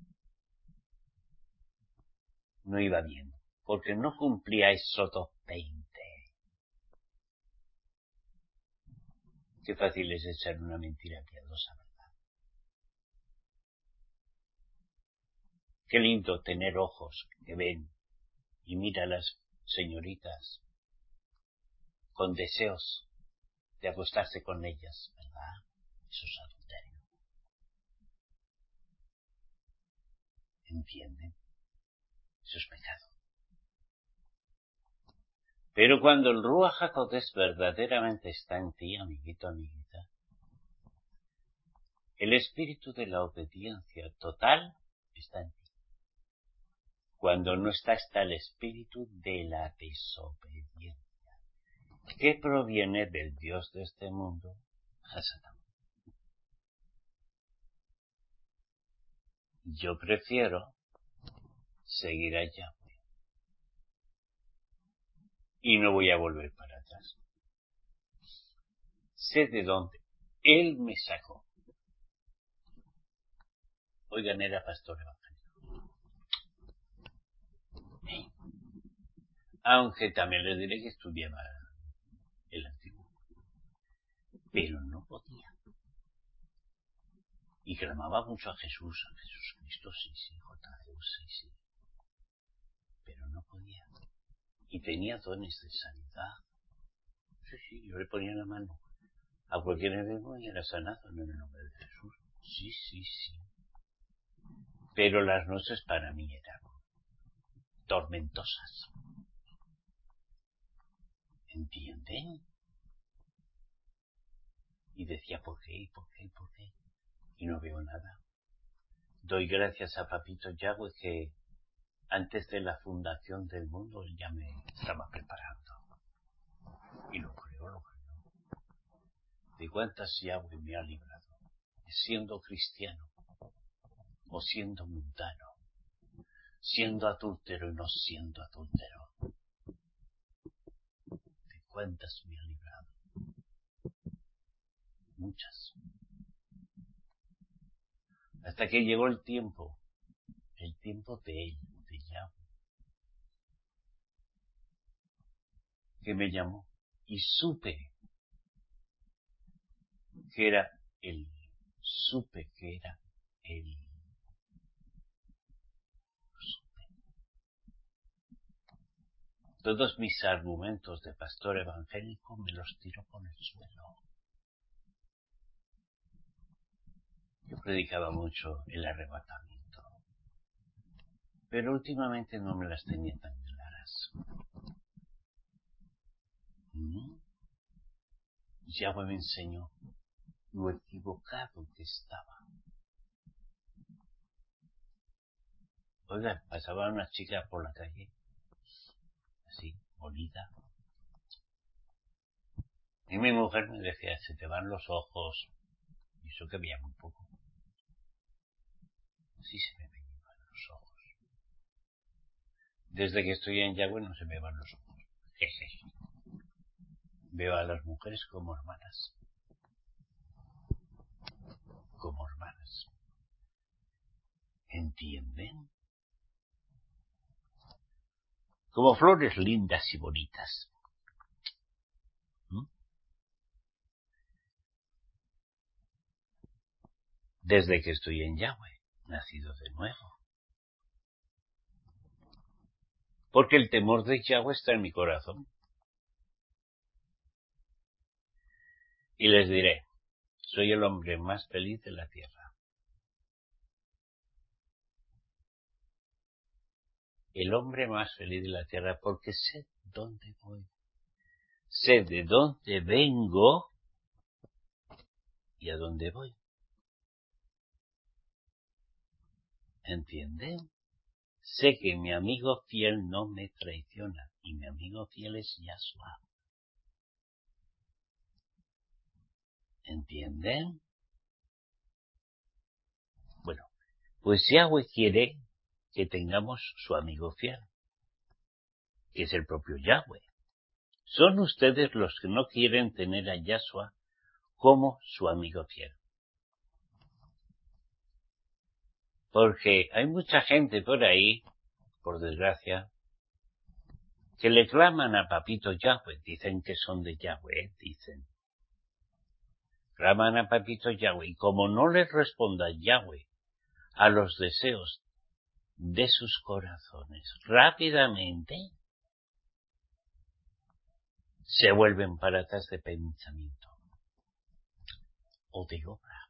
no iba bien, porque no cumplía Éxodo veinte. Qué fácil es echar una mentira piadosa, ¿verdad? Qué lindo tener ojos que ven y mira a las señoritas con deseos de acostarse con ellas, ¿verdad? Eso es adulterio. ¿Entienden? Eso es pecado. Pero cuando el Ruach HaKodesh verdaderamente está en ti, amiguito, amiguita, el espíritu de la obediencia total está en ti. Cuando no está, está el espíritu de la desobediencia, que proviene del Dios de este mundo, Hasatán. Yo prefiero seguir allá y no voy a volver para atrás. Sé de dónde Él me sacó. Oigan, era pastor evangélico. ¿Eh? Aunque también les diré que estudiaba el antiguo. Pero no podía. Y clamaba mucho a Jesús, a Jesús Cristo, sí, sí, J E U, sí, sí. Pero no podía. Y tenía dones de sanidad. Sí, sí, yo le ponía la mano a cualquier enfermo y era sanado en el nombre de Jesús. Sí, sí, sí. Pero las noches para mí eran tormentosas. ¿Entienden? Y decía, ¿por qué? ¿Por qué? ¿Por qué? Y no veo nada. Doy gracias a Papito Yahweh que antes de la fundación del mundo él ya me estaba preparando. Y lo creo, lo creo. ¿De cuántas Yahweh me ha librado? Siendo cristiano o siendo mundano, siendo adúltero y no siendo adúltero. ¿De cuántas me ha librado? Muchas. Hasta que llegó el tiempo, el tiempo de él, de Yahweh, que me llamó y supe que era él, supe que era él. Supe. Todos mis argumentos de pastor evangélico me los tiro por el suelo. Yo predicaba mucho el arrebatamiento, pero últimamente no me las tenía tan claras. ¿Mm? Yahweh me enseñó lo equivocado que estaba. Oiga, pasaba una chica por la calle, así, bonita, y mi mujer me decía, se te van los ojos, y eso que veía muy poco. Sí se me veían los ojos. Desde que estoy en Yahweh no se me van los ojos. Jeje. Veo a las mujeres como hermanas. Como hermanas. ¿Entienden? Como flores lindas y bonitas. ¿Mm? Desde que estoy en Yahweh, nacido de nuevo. porque el temor de Yahweh está en mi corazón. Y les diré, soy el hombre más feliz de la tierra. El hombre más feliz de la tierra porque sé dónde voy. Sé de dónde vengo y a dónde voy. ¿Entienden? Sé que mi amigo fiel no me traiciona y mi amigo fiel es Yahshua. ¿Entienden? Bueno, pues Yahweh quiere que tengamos su amigo fiel, que es el propio Yahweh. Son ustedes los que no quieren tener a Yahshua como su amigo fiel. Porque hay mucha gente por ahí, por desgracia, que le claman a papito Yahweh, dicen que son de Yahweh, dicen. Claman a papito Yahweh, y como no les responda Yahweh a los deseos de sus corazones rápidamente, se vuelven para atrás de pensamiento o de obra.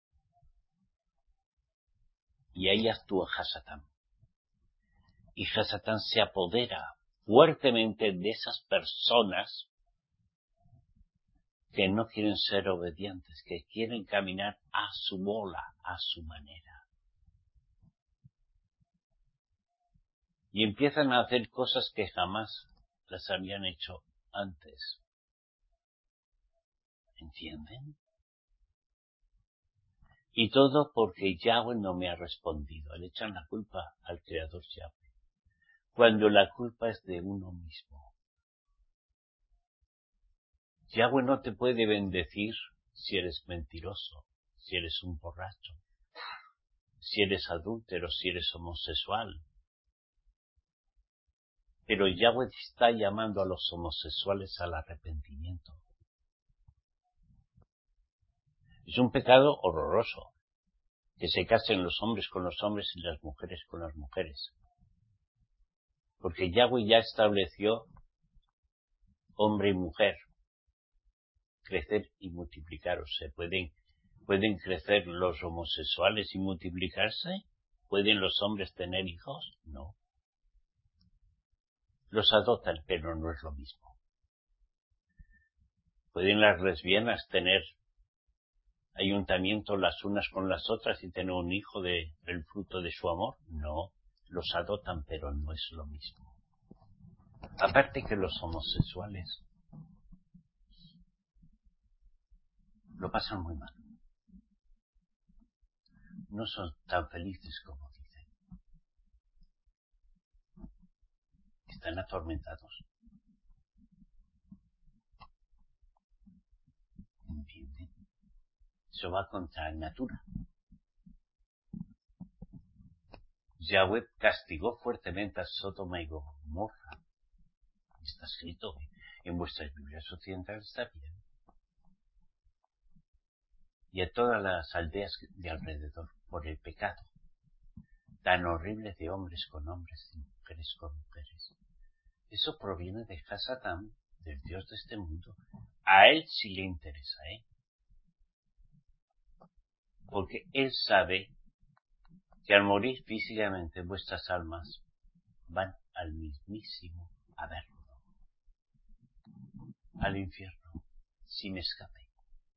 Y ahí actúa Hasatán. Y Hasatán se apodera fuertemente de esas personas que no quieren ser obedientes, que quieren caminar a su bola, a su manera. Y empiezan a hacer cosas que jamás las habían hecho antes. ¿Entienden? Y todo porque Yahweh no me ha respondido. Le echan la culpa al Creador Yahweh, cuando la culpa es de uno mismo. Yahweh no te puede bendecir si eres mentiroso, si eres un borracho, si eres adúltero, si eres homosexual. Pero Yahweh está llamando a los homosexuales al arrepentimiento. Es un pecado horroroso que se casen los hombres con los hombres y las mujeres con las mujeres. Porque Yahweh ya estableció hombre y mujer, crecer y multiplicaros. ¿Se pueden, pueden crecer los homosexuales y multiplicarse? ¿Pueden los hombres tener hijos? No. Los adoptan, pero no es lo mismo. ¿Pueden las lesbianas tener ayuntamiento las unas con las otras y tener un hijo de, del fruto de su amor? No. Los adoptan, pero no es lo mismo. Aparte que los homosexuales lo pasan muy mal. No son tan felices como dicen. Están atormentados. ¿Entienden? Eso va contra la natura. Yahweh castigó fuertemente a Sodoma y Gomorra. Está escrito en vuestras Biblias occidentales, está bien. Y a todas las aldeas de alrededor, por el pecado tan horrible de hombres con hombres y mujeres con mujeres. Eso proviene de Hasatán, del Dios de este mundo. A él sí le interesa, ¿eh? Porque él sabe que al morir físicamente vuestras almas van al mismísimo averno, al infierno, sin escape.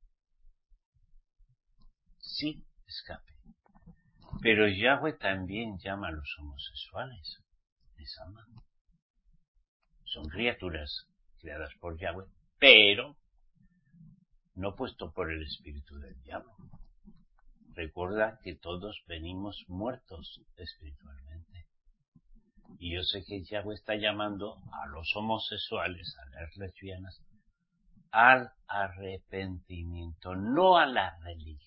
Sin escape. Pero Yahweh también llama a los homosexuales. Les ama. Son criaturas creadas por Yahweh, pero no puesto por el espíritu del diablo. Recuerda que todos venimos muertos espiritualmente. Y yo sé que Yahweh está llamando a los homosexuales, a las lesbianas, al arrepentimiento, no a la religión.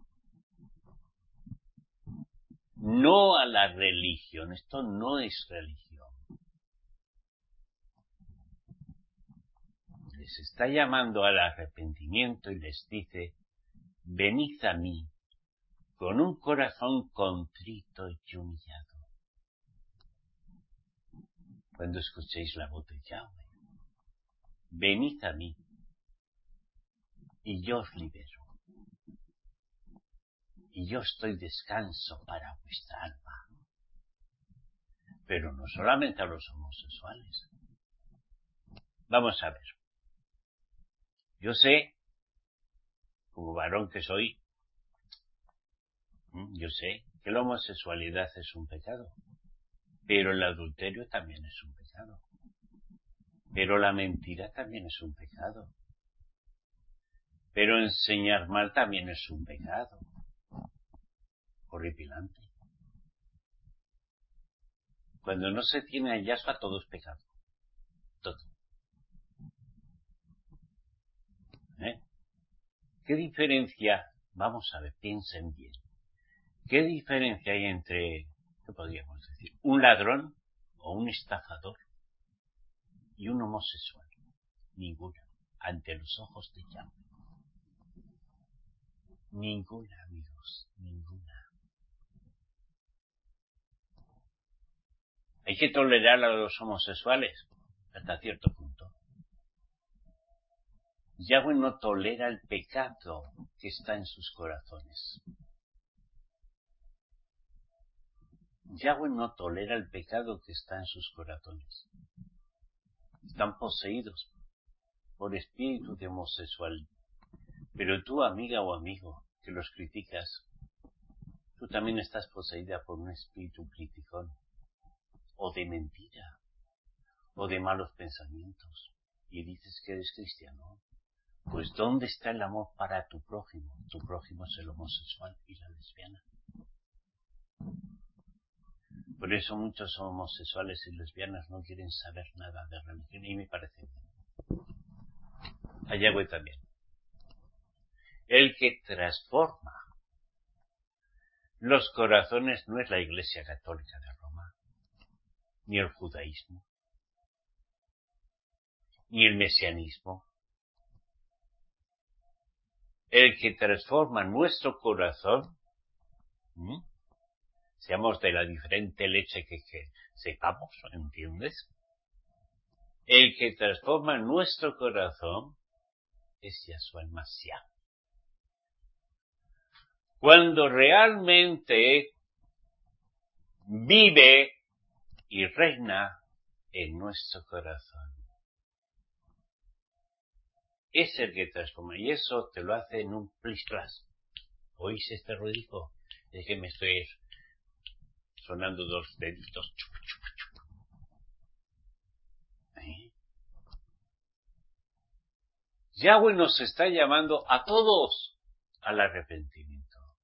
No a la religión. Esto no es religión. Les está llamando al arrepentimiento y les dice: venid a mí con un corazón contrito y humillado. cuando escuchéis la voz de Yahweh. Venid a mí, y yo os libero. Y yo estoy descanso para vuestra alma. Pero no solamente a los homosexuales. Vamos a ver. Yo sé, como varón que soy, yo sé que la homosexualidad es un pecado. Pero el adulterio también es un pecado. Pero la mentira también es un pecado. Pero enseñar mal también es un pecado. Horripilante. Cuando no se tiene a Yahshua, todo es pecado. Todo. ¿Eh? ¿Qué diferencia? Vamos a ver, piensen bien. ¿Qué diferencia hay entre, qué podríamos decir, un ladrón o un estafador y un homosexual? Ninguna. Ante los ojos de Yahweh. Ninguna, amigos, ninguna. Hay que tolerar a los homosexuales hasta cierto punto. Yahweh no tolera el pecado que está en sus corazones. Yahweh no tolera el pecado que está en sus corazones. Están poseídos por espíritu de homosexual. Pero tú, amiga o amigo, que los criticas, tú también estás poseída por un espíritu criticón, o de mentira, o de malos pensamientos, y dices que eres cristiano. Pues ¿dónde está el amor para tu prójimo? Tu prójimo es el homosexual y la lesbiana. Por eso muchos homosexuales y lesbianas no quieren saber nada de religión, y me parece bien. A Yahweh también. El que transforma los corazones no es la Iglesia Católica de Roma, ni el judaísmo, ni el mesianismo. El que transforma nuestro corazón, ¿sí? Seamos de la diferente leche que, que sepamos, ¿entiendes? El que transforma nuestro corazón es Yahshua el Mashiach. Cuando realmente vive y reina en nuestro corazón. Es el que transforma, y eso te lo hace en un plis-plas. ¿Oís este ruidico? Es que me estoy sonando dos deditos. ¿Eh? Yahweh nos está llamando a todos al arrepentimiento.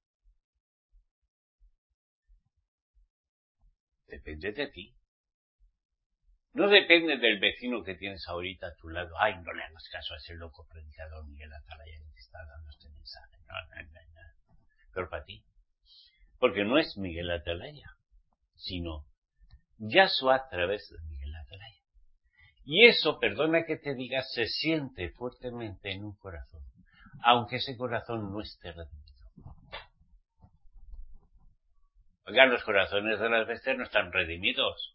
Depende de ti. No depende del vecino que tienes ahorita a tu lado. Ay, no le hagas caso a ese loco predicador Miguel Atalaya que te está dando este mensaje. No, no, no, no. Pero para ti. Porque no es Miguel Atalaya, sino Yahshua a través de Miguel Atalaya. Y eso, perdona que te diga, se siente fuertemente en un corazón, aunque ese corazón no esté redimido. Oigan, los corazones de las bestias no están redimidos.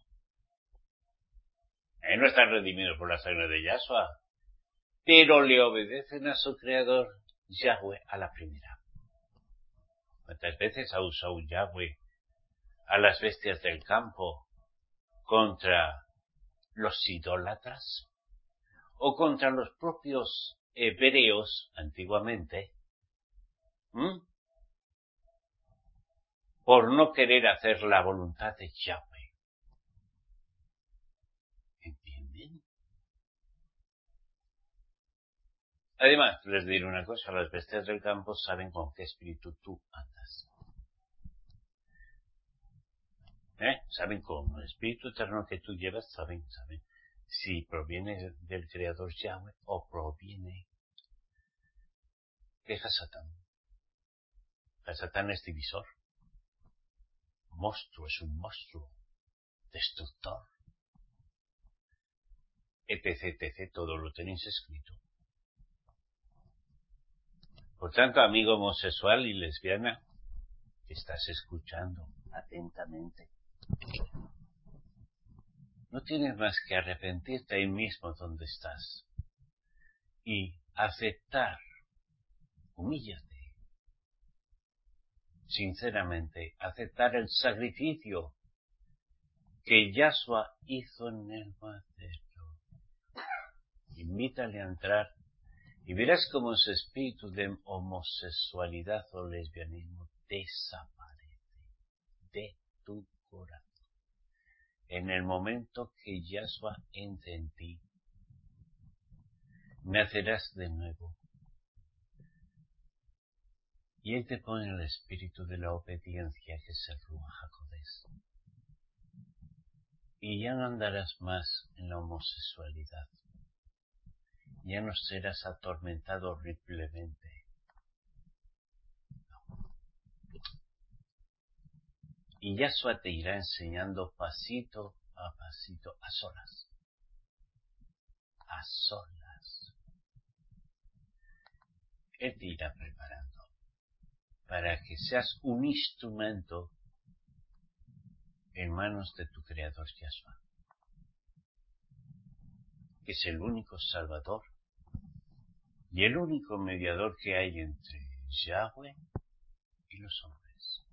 Eh, no están redimidos por la sangre de Yahshua, pero le obedecen a su creador, Yahweh, a la primera. ¿Cuántas veces ha usado Yahweh a las bestias del campo contra los idólatras? O contra los propios hebreos antiguamente, ¿m? por no querer hacer la voluntad de Yahweh. ¿Entienden? Además, les diré una cosa, las bestias del campo saben con qué espíritu tú andas. ¿Eh? Saben con el espíritu eterno que tú llevas, saben, saben si proviene del creador Yahweh o proviene de Hasatán. Hasatán es divisor. Monstruo, es un monstruo. Destructor. Etc, etc, todo lo tenéis escrito. Por tanto, amigo homosexual y lesbiana, que estás escuchando atentamente, no tienes más que arrepentirte ahí mismo donde estás y aceptar, humíllate, sinceramente, aceptar el sacrificio que Yahshua hizo en el madero. Invítale a entrar y verás cómo ese espíritu de homosexualidad o lesbianismo desaparece de tu corazón. En el momento que Yahshua entre en ti, nacerás de nuevo. Y Él te pone el espíritu de la obediencia, que es el Ruach HaKodesh. Y ya no andarás más en la homosexualidad. Ya no serás atormentado horriblemente. No. Y Yahshua te irá enseñando pasito a pasito, a solas. A solas. Él te irá preparando para que seas un instrumento en manos de tu Creador Yahshua, que es el único Salvador y el único mediador que hay entre Yahweh y los hombres.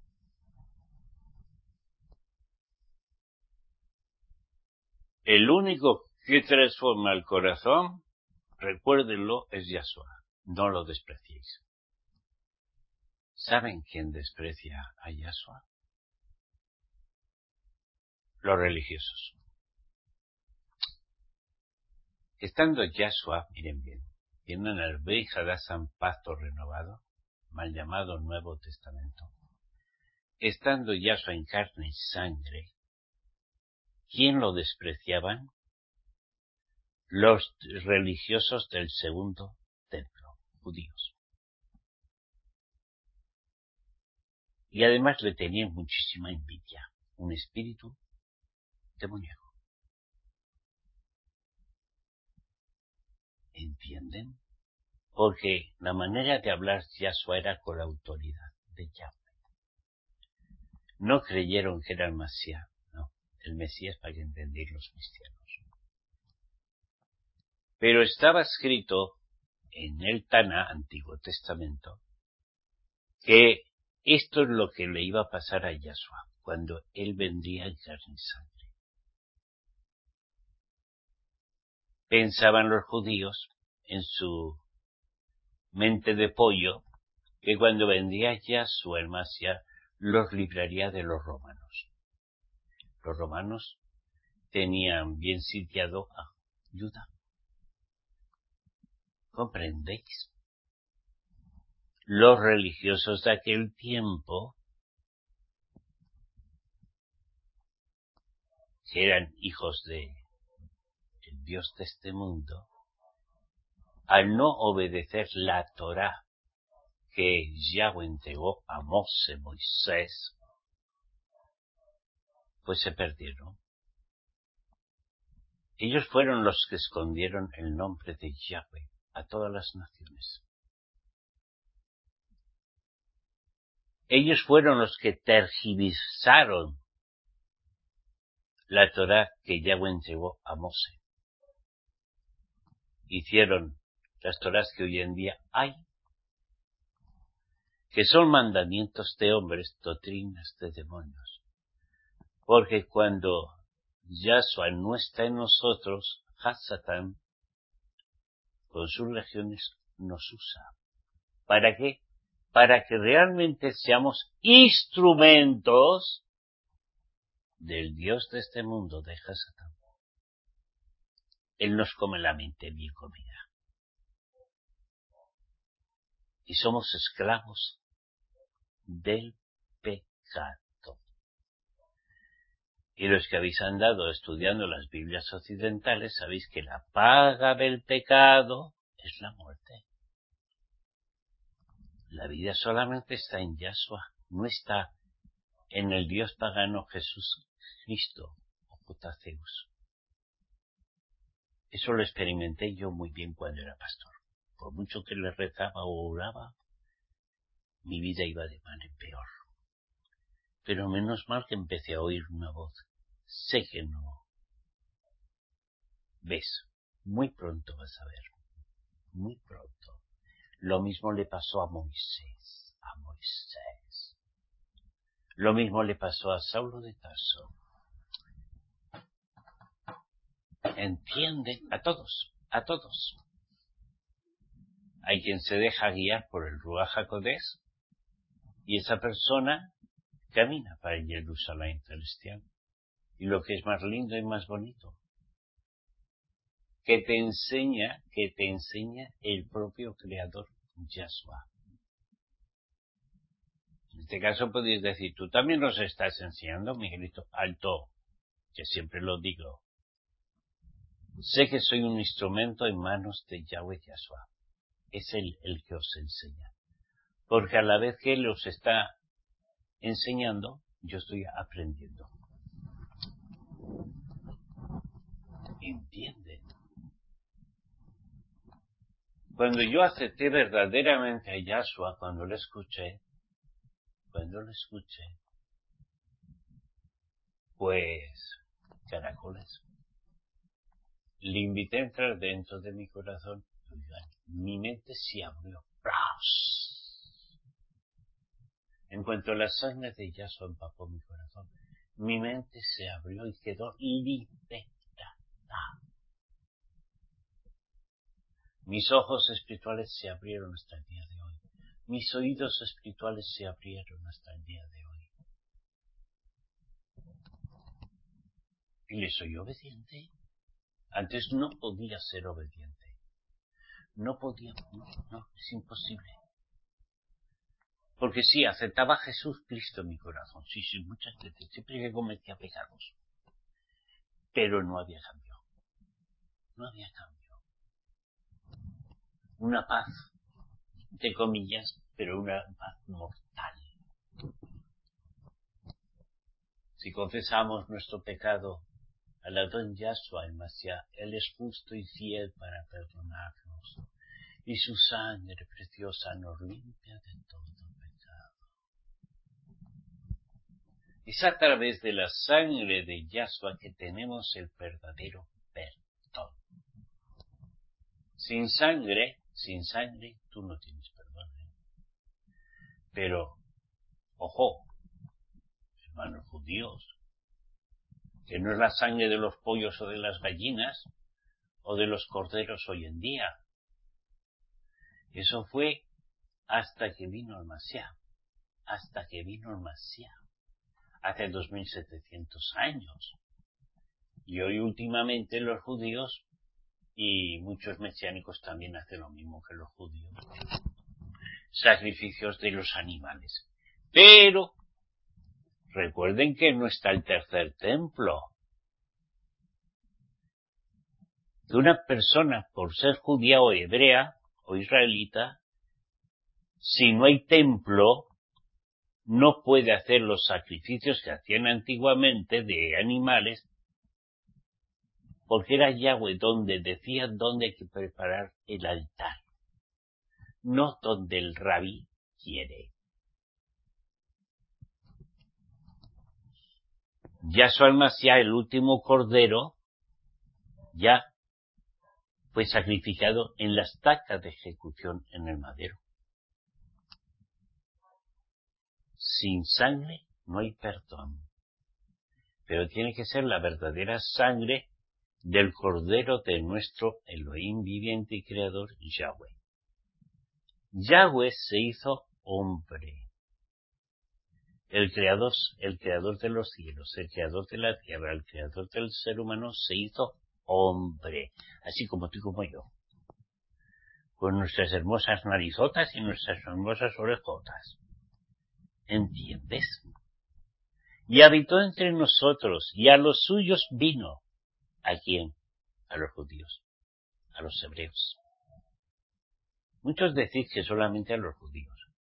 El único que transforma el corazón, recuérdenlo, es Yahshua. No lo despreciéis. ¿Saben quién desprecia a Yahshua? Los religiosos. Estando Yahshua, miren bien, en el Brit Hadashah, pacto renovado, mal llamado Nuevo Testamento, estando Yahshua en carne y sangre, ¿quién lo despreciaban? Los religiosos del segundo templo, judíos. Y además le tenían muchísima envidia, un espíritu demoníaco. ¿Entienden? Porque la manera de hablar Yahshua era con la autoridad de Yahweh. No creyeron que era el Mesías, no, el Mesías para que entendieran los cristianos. Pero estaba escrito en el Taná, Antiguo Testamento, que esto es lo que le iba a pasar a Yahshua cuando él vendría en carne y sangre. Pensaban los judíos en su mente de pollo que cuando vendría Yahshua el Mesías los libraría de los romanos. Los romanos tenían bien sitiado a Judá. ¿Comprendéis? Los religiosos de aquel tiempo, que eran hijos de el Dios de este mundo, al no obedecer la Torá que Yahweh entregó a Moshe, Moisés, pues se perdieron. Ellos fueron los que escondieron el nombre de Yahweh a todas las naciones. Ellos fueron los que tergiversaron la Torá que Yahweh entregó a Moshe. Hicieron las Torás que hoy en día hay, que son mandamientos de hombres, doctrinas de demonios. Porque cuando Yahshua no está en nosotros, Hasatán, con sus legiones, nos usa. ¿Para qué? Para que realmente seamos instrumentos del Dios de este mundo, de Hasatán. Él nos come la mente bien comida. Y somos esclavos del pecado. Y los que habéis andado estudiando las Biblias occidentales sabéis que la paga del pecado es la muerte. La vida solamente está en Yahshua, no está en el Dios pagano Jesús Cristo o Jotaceus. Eso lo experimenté yo muy bien cuando era pastor. Por mucho que le rezaba o oraba, mi vida iba de mal en peor. Pero menos mal que empecé a oír una voz. Sé que no ves, muy pronto vas a ver, muy pronto. Lo mismo le pasó a Moisés, a Moisés. Lo mismo le pasó a Saulo de Tarso. Entiende, a todos, a todos. Hay quien se deja guiar por el Ruach HaKodesh y esa persona camina para el Jerusalén celestial. Y lo que es más lindo y más bonito, que te enseña, que te enseña el propio Creador, Yahshua. En este caso podéis decir, tú también nos estás enseñando, Miguelito, alto, que siempre lo digo. Sé que soy un instrumento en manos de Yahweh Yahshua. Es Él el que os enseña. Porque a la vez que Él os está enseñando, yo estoy aprendiendo. ¿Entienden? Cuando yo acepté verdaderamente a Yahshua, cuando lo escuché, cuando lo escuché, pues, caracoles. Le invité a entrar dentro de mi corazón. Oigan, mi mente se abrió. ¡Pras! En cuanto la sangre de Yahshua empapó mi corazón, mi mente se abrió y quedó liberada. Mis ojos espirituales se abrieron hasta el día de hoy. Mis oídos espirituales se abrieron hasta el día de hoy. Y le soy obediente. Antes no podía ser obediente. No podía, no, no, es imposible. Porque sí, aceptaba a Jesús Cristo en mi corazón. Sí, sí, muchas veces, siempre que cometía pecados. Pero no había cambio. No había cambio. Una paz, entre comillas, pero una paz mortal. Si confesamos nuestro pecado al Adón Yahshua el Mashiach, Él es justo y fiel para perdonarnos, y su sangre preciosa nos limpia de todo pecado. Es a través de la sangre de Yahshua que tenemos el verdadero perdón. Sin sangre, sin sangre, tú no tienes perdón. ¿eh? Pero, ojo, hermanos judíos, que no es la sangre de los pollos o de las gallinas o de los corderos hoy en día. Eso fue hasta que vino el Mashiach, hasta que vino el Mashiach, hace dos mil setecientos años. Y hoy últimamente los judíos y muchos mesiánicos también hacen lo mismo que los judíos. Sacrificios de los animales. Pero recuerden que no está el tercer templo. Que una persona, por ser judía o hebrea o israelita, si no hay templo, no puede hacer los sacrificios que hacían antiguamente de animales, porque era Yahweh donde decía dónde hay que preparar el altar, no donde el rabí quiere. Yahshua el-Mashiach, el último cordero, ya fue sacrificado en la estaca de ejecución en el madero. Sin sangre no hay perdón, pero tiene que ser la verdadera sangre del cordero de nuestro Elohim viviente y creador, Yahweh. Yahweh se hizo hombre. El creador, el creador de los cielos, el creador de la tierra, el creador del ser humano se hizo hombre, así como tú y como yo, con nuestras hermosas narizotas y nuestras hermosas orejotas. ¿Entiendes? Y habitó entre nosotros, y a los suyos vino. ¿A quién? A los judíos, a los hebreos. Muchos decís que solamente a los judíos.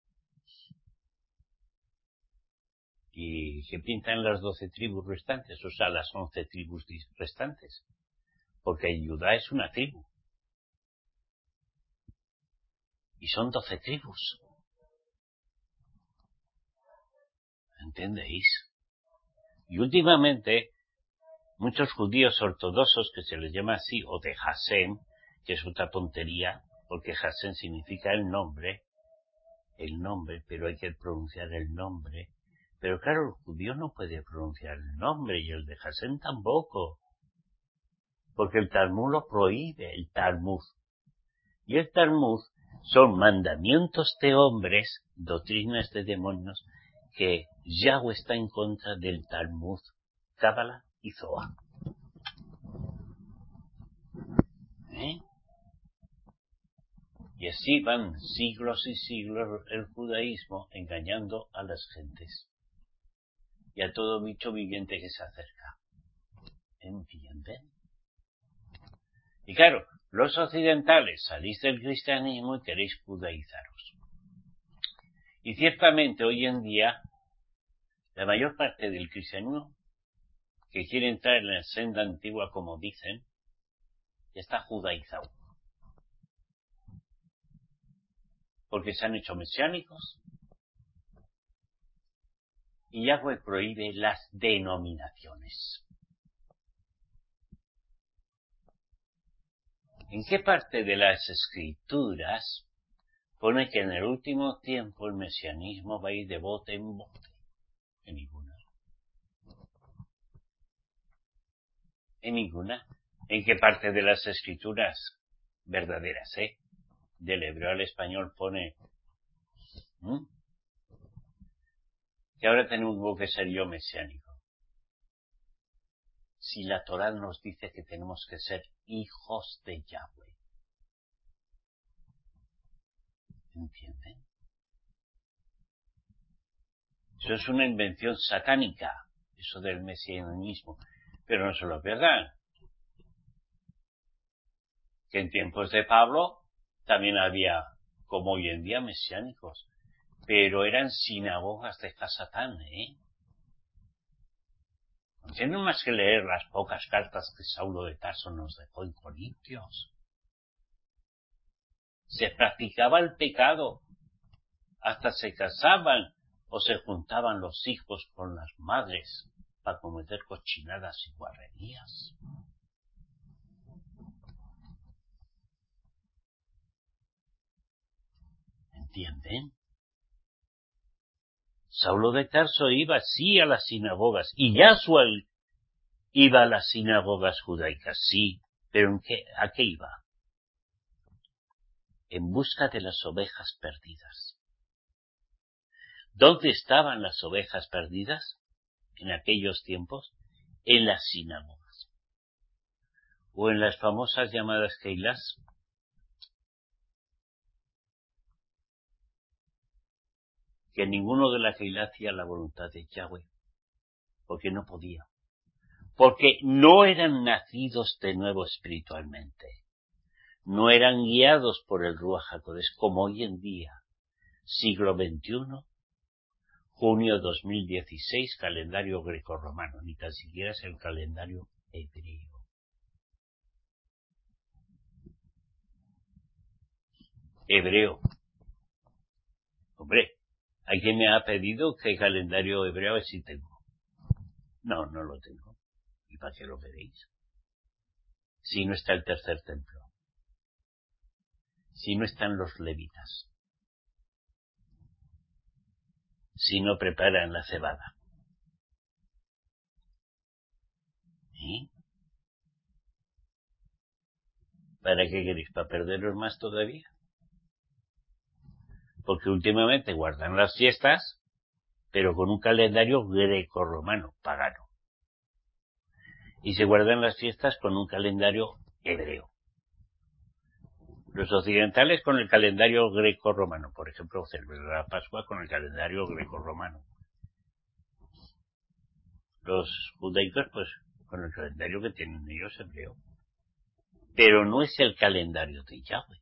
¿Y qué pintan las doce tribus restantes? O sea, las once tribus restantes. Porque Judá es una tribu. Y son doce tribus. ¿Entendéis? Y últimamente, muchos judíos ortodoxos, que se les llama así, o de Hashem, que es otra tontería, porque Hashem significa el nombre, el nombre, pero hay que pronunciar el nombre. Pero claro, el judío no puede pronunciar el nombre y el de Hashem tampoco, porque el Talmud lo prohíbe, el Talmud. Y el Talmud son mandamientos de hombres, doctrinas de demonios, que Yahweh está en contra del Talmud, Cábala y Zohar. ¿Eh? Y así van siglos y siglos el judaísmo engañando a las gentes y a todo bicho viviente que se acerca. ¿Entienden? Y claro, los occidentales salís del cristianismo y queréis judaizaros. Y ciertamente hoy en día la mayor parte del cristianismo que quiere entrar en la senda antigua, como dicen, ya está judaizado. Porque se han hecho mesiánicos y Yahweh prohíbe las denominaciones. ¿En qué parte de las escrituras pone que en el último tiempo el mesianismo va a ir de bote en bote? En ninguna. En ninguna. ¿En qué parte de las escrituras verdaderas, eh? Del hebreo al español pone ¿Mm? que ahora tenemos que ser yo mesiánico? Si la Torá nos dice que tenemos que ser hijos de Yahweh. ¿Entienden? Eso es una invención satánica, eso del mesianismo. Pero no se lo pierdan. Que en tiempos de Pablo también había, como hoy en día, mesiánicos. Pero eran sinagogas de Satán, ¿eh? No tienen más que leer las pocas cartas que Saulo de Tarso nos dejó en Corintios. Se practicaba el pecado. Hasta se casaban o se juntaban los hijos con las madres para cometer cochinadas y guarrerías. ¿Entienden? Saulo de Tarso iba sí a las sinagogas y Yahshua iba a las sinagogas judaicas, sí, pero ¿en qué, ¿a qué iba? En busca de las ovejas perdidas. ¿Dónde estaban las ovejas perdidas en aquellos tiempos? En las sinagogas. O en las famosas llamadas Keilas. Que ninguno de la Keilah hacía la voluntad de Yahweh. Porque no podía. Porque no eran nacidos de nuevo espiritualmente. No eran guiados por el Ruach HaKodesh como hoy en día. Siglo veintiuno, junio dos mil dieciséis, calendario grecorromano. Ni tan siquiera es el calendario hebreo. Hebreo. Hombre, ¿alguien me ha pedido qué calendario hebreo sí tengo? No, no lo tengo. ¿Y para qué lo queréis? Si no está el tercer templo. Si no están los levitas. Si no preparan la cebada. ¿Eh? ¿Para qué queréis? ¿Para perderos más todavía? Porque últimamente guardan las fiestas, pero con un calendario grecorromano, pagano. Y se guardan las fiestas con un calendario hebreo. Los occidentales con el calendario grecorromano, por ejemplo, celebran la Pascua con el calendario grecorromano. Los judaicos, pues, con el calendario que tienen ellos hebreo. Pero no es el calendario de Yahweh.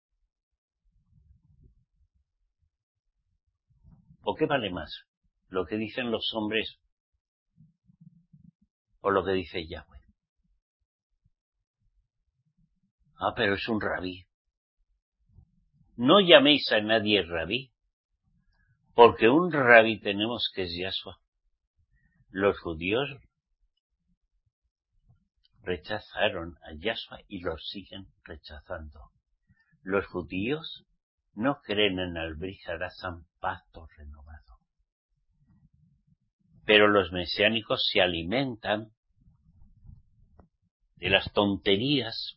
¿O qué vale más? ¿Lo que dicen los hombres o lo que dice Yahweh? Ah, pero es un rabí. No llaméis a nadie rabí, porque un rabí tenemos que es Yahshua. Los judíos rechazaron a Yahshua y lo siguen rechazando. Los judíos no creen en el Brit Hadashah, pacto renovado. Pero los mesiánicos se alimentan de las tonterías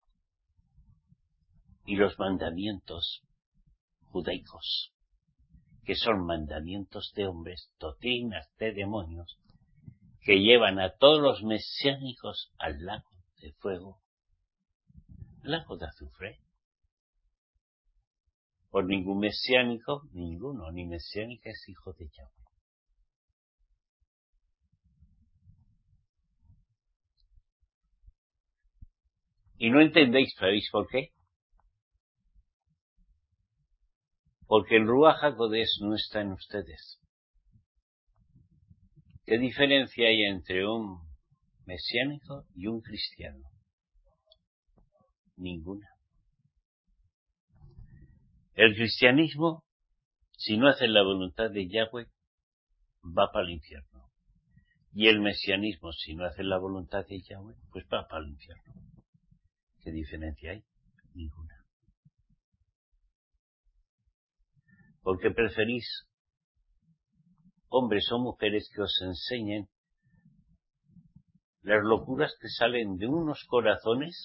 y los mandamientos judaicos, que son mandamientos de hombres, doctrinas de demonios, que llevan a todos los mesiánicos al lago de fuego, lago de azufre. Por ningún mesiánico, ninguno, ni mesiánica es hijo de Yahweh. Y no entendéis, ¿sabéis por qué? Porque el Ruach HaKodesh no está en ustedes. ¿Qué diferencia hay entre un mesiánico y un cristiano? Ninguna. El cristianismo, si no hace la voluntad de Yahweh, va para el infierno. Y el mesianismo, si no hace la voluntad de Yahweh, pues va para el infierno. ¿Qué diferencia hay? Ninguna. Porque preferís hombres o mujeres que os enseñen las locuras que salen de unos corazones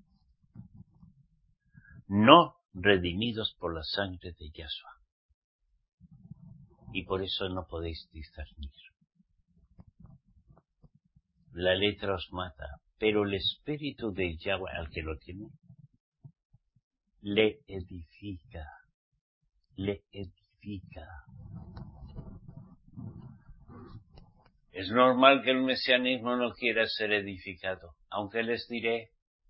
no redimidos por la sangre de Yahshua. Y por eso no podéis discernir. La letra os mata, pero el espíritu de Yahweh, al que lo tiene, le edifica, le edifica. Es normal que el mesianismo no quiera ser edificado, aunque les diré,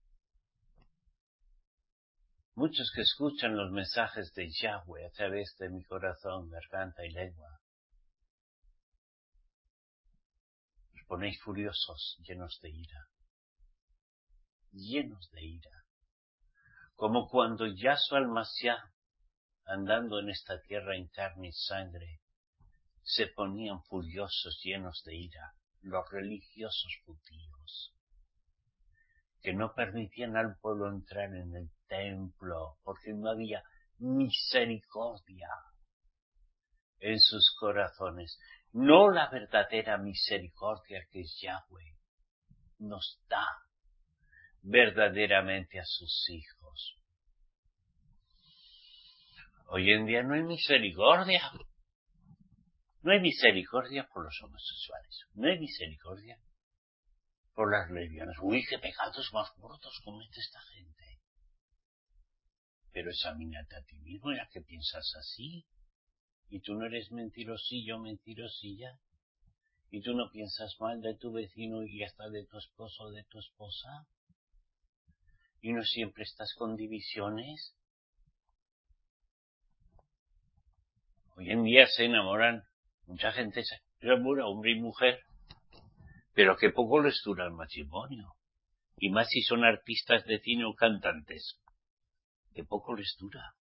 muchos que escuchan los mensajes de Yahweh a través de mi corazón, garganta y lengua, os ponéis furiosos, llenos de ira, llenos de ira, como cuando Yahshua el Mashiach, andando en esta tierra en carne y sangre, se ponían furiosos, llenos de ira, los religiosos judíos, que no permitían al pueblo entrar en el templo, porque no había misericordia en sus corazones, no la verdadera misericordia que Yahweh nos da verdaderamente a sus hijos. Hoy en día no hay misericordia. No hay misericordia por los homosexuales. No hay misericordia por las lesbianas. Uy, qué pecados más gordos comete esta gente. Pero examínate a ti mismo, ya que piensas así. Y tú no eres mentirosillo, mentirosilla. Y tú no piensas mal de tu vecino y hasta de tu esposo o de tu esposa. Y no siempre estás con divisiones. Hoy en día se enamoran. Mucha gente se enamora, hombre y mujer, pero que poco les dura el matrimonio. Y más si son artistas de cine o cantantes, que poco les dura.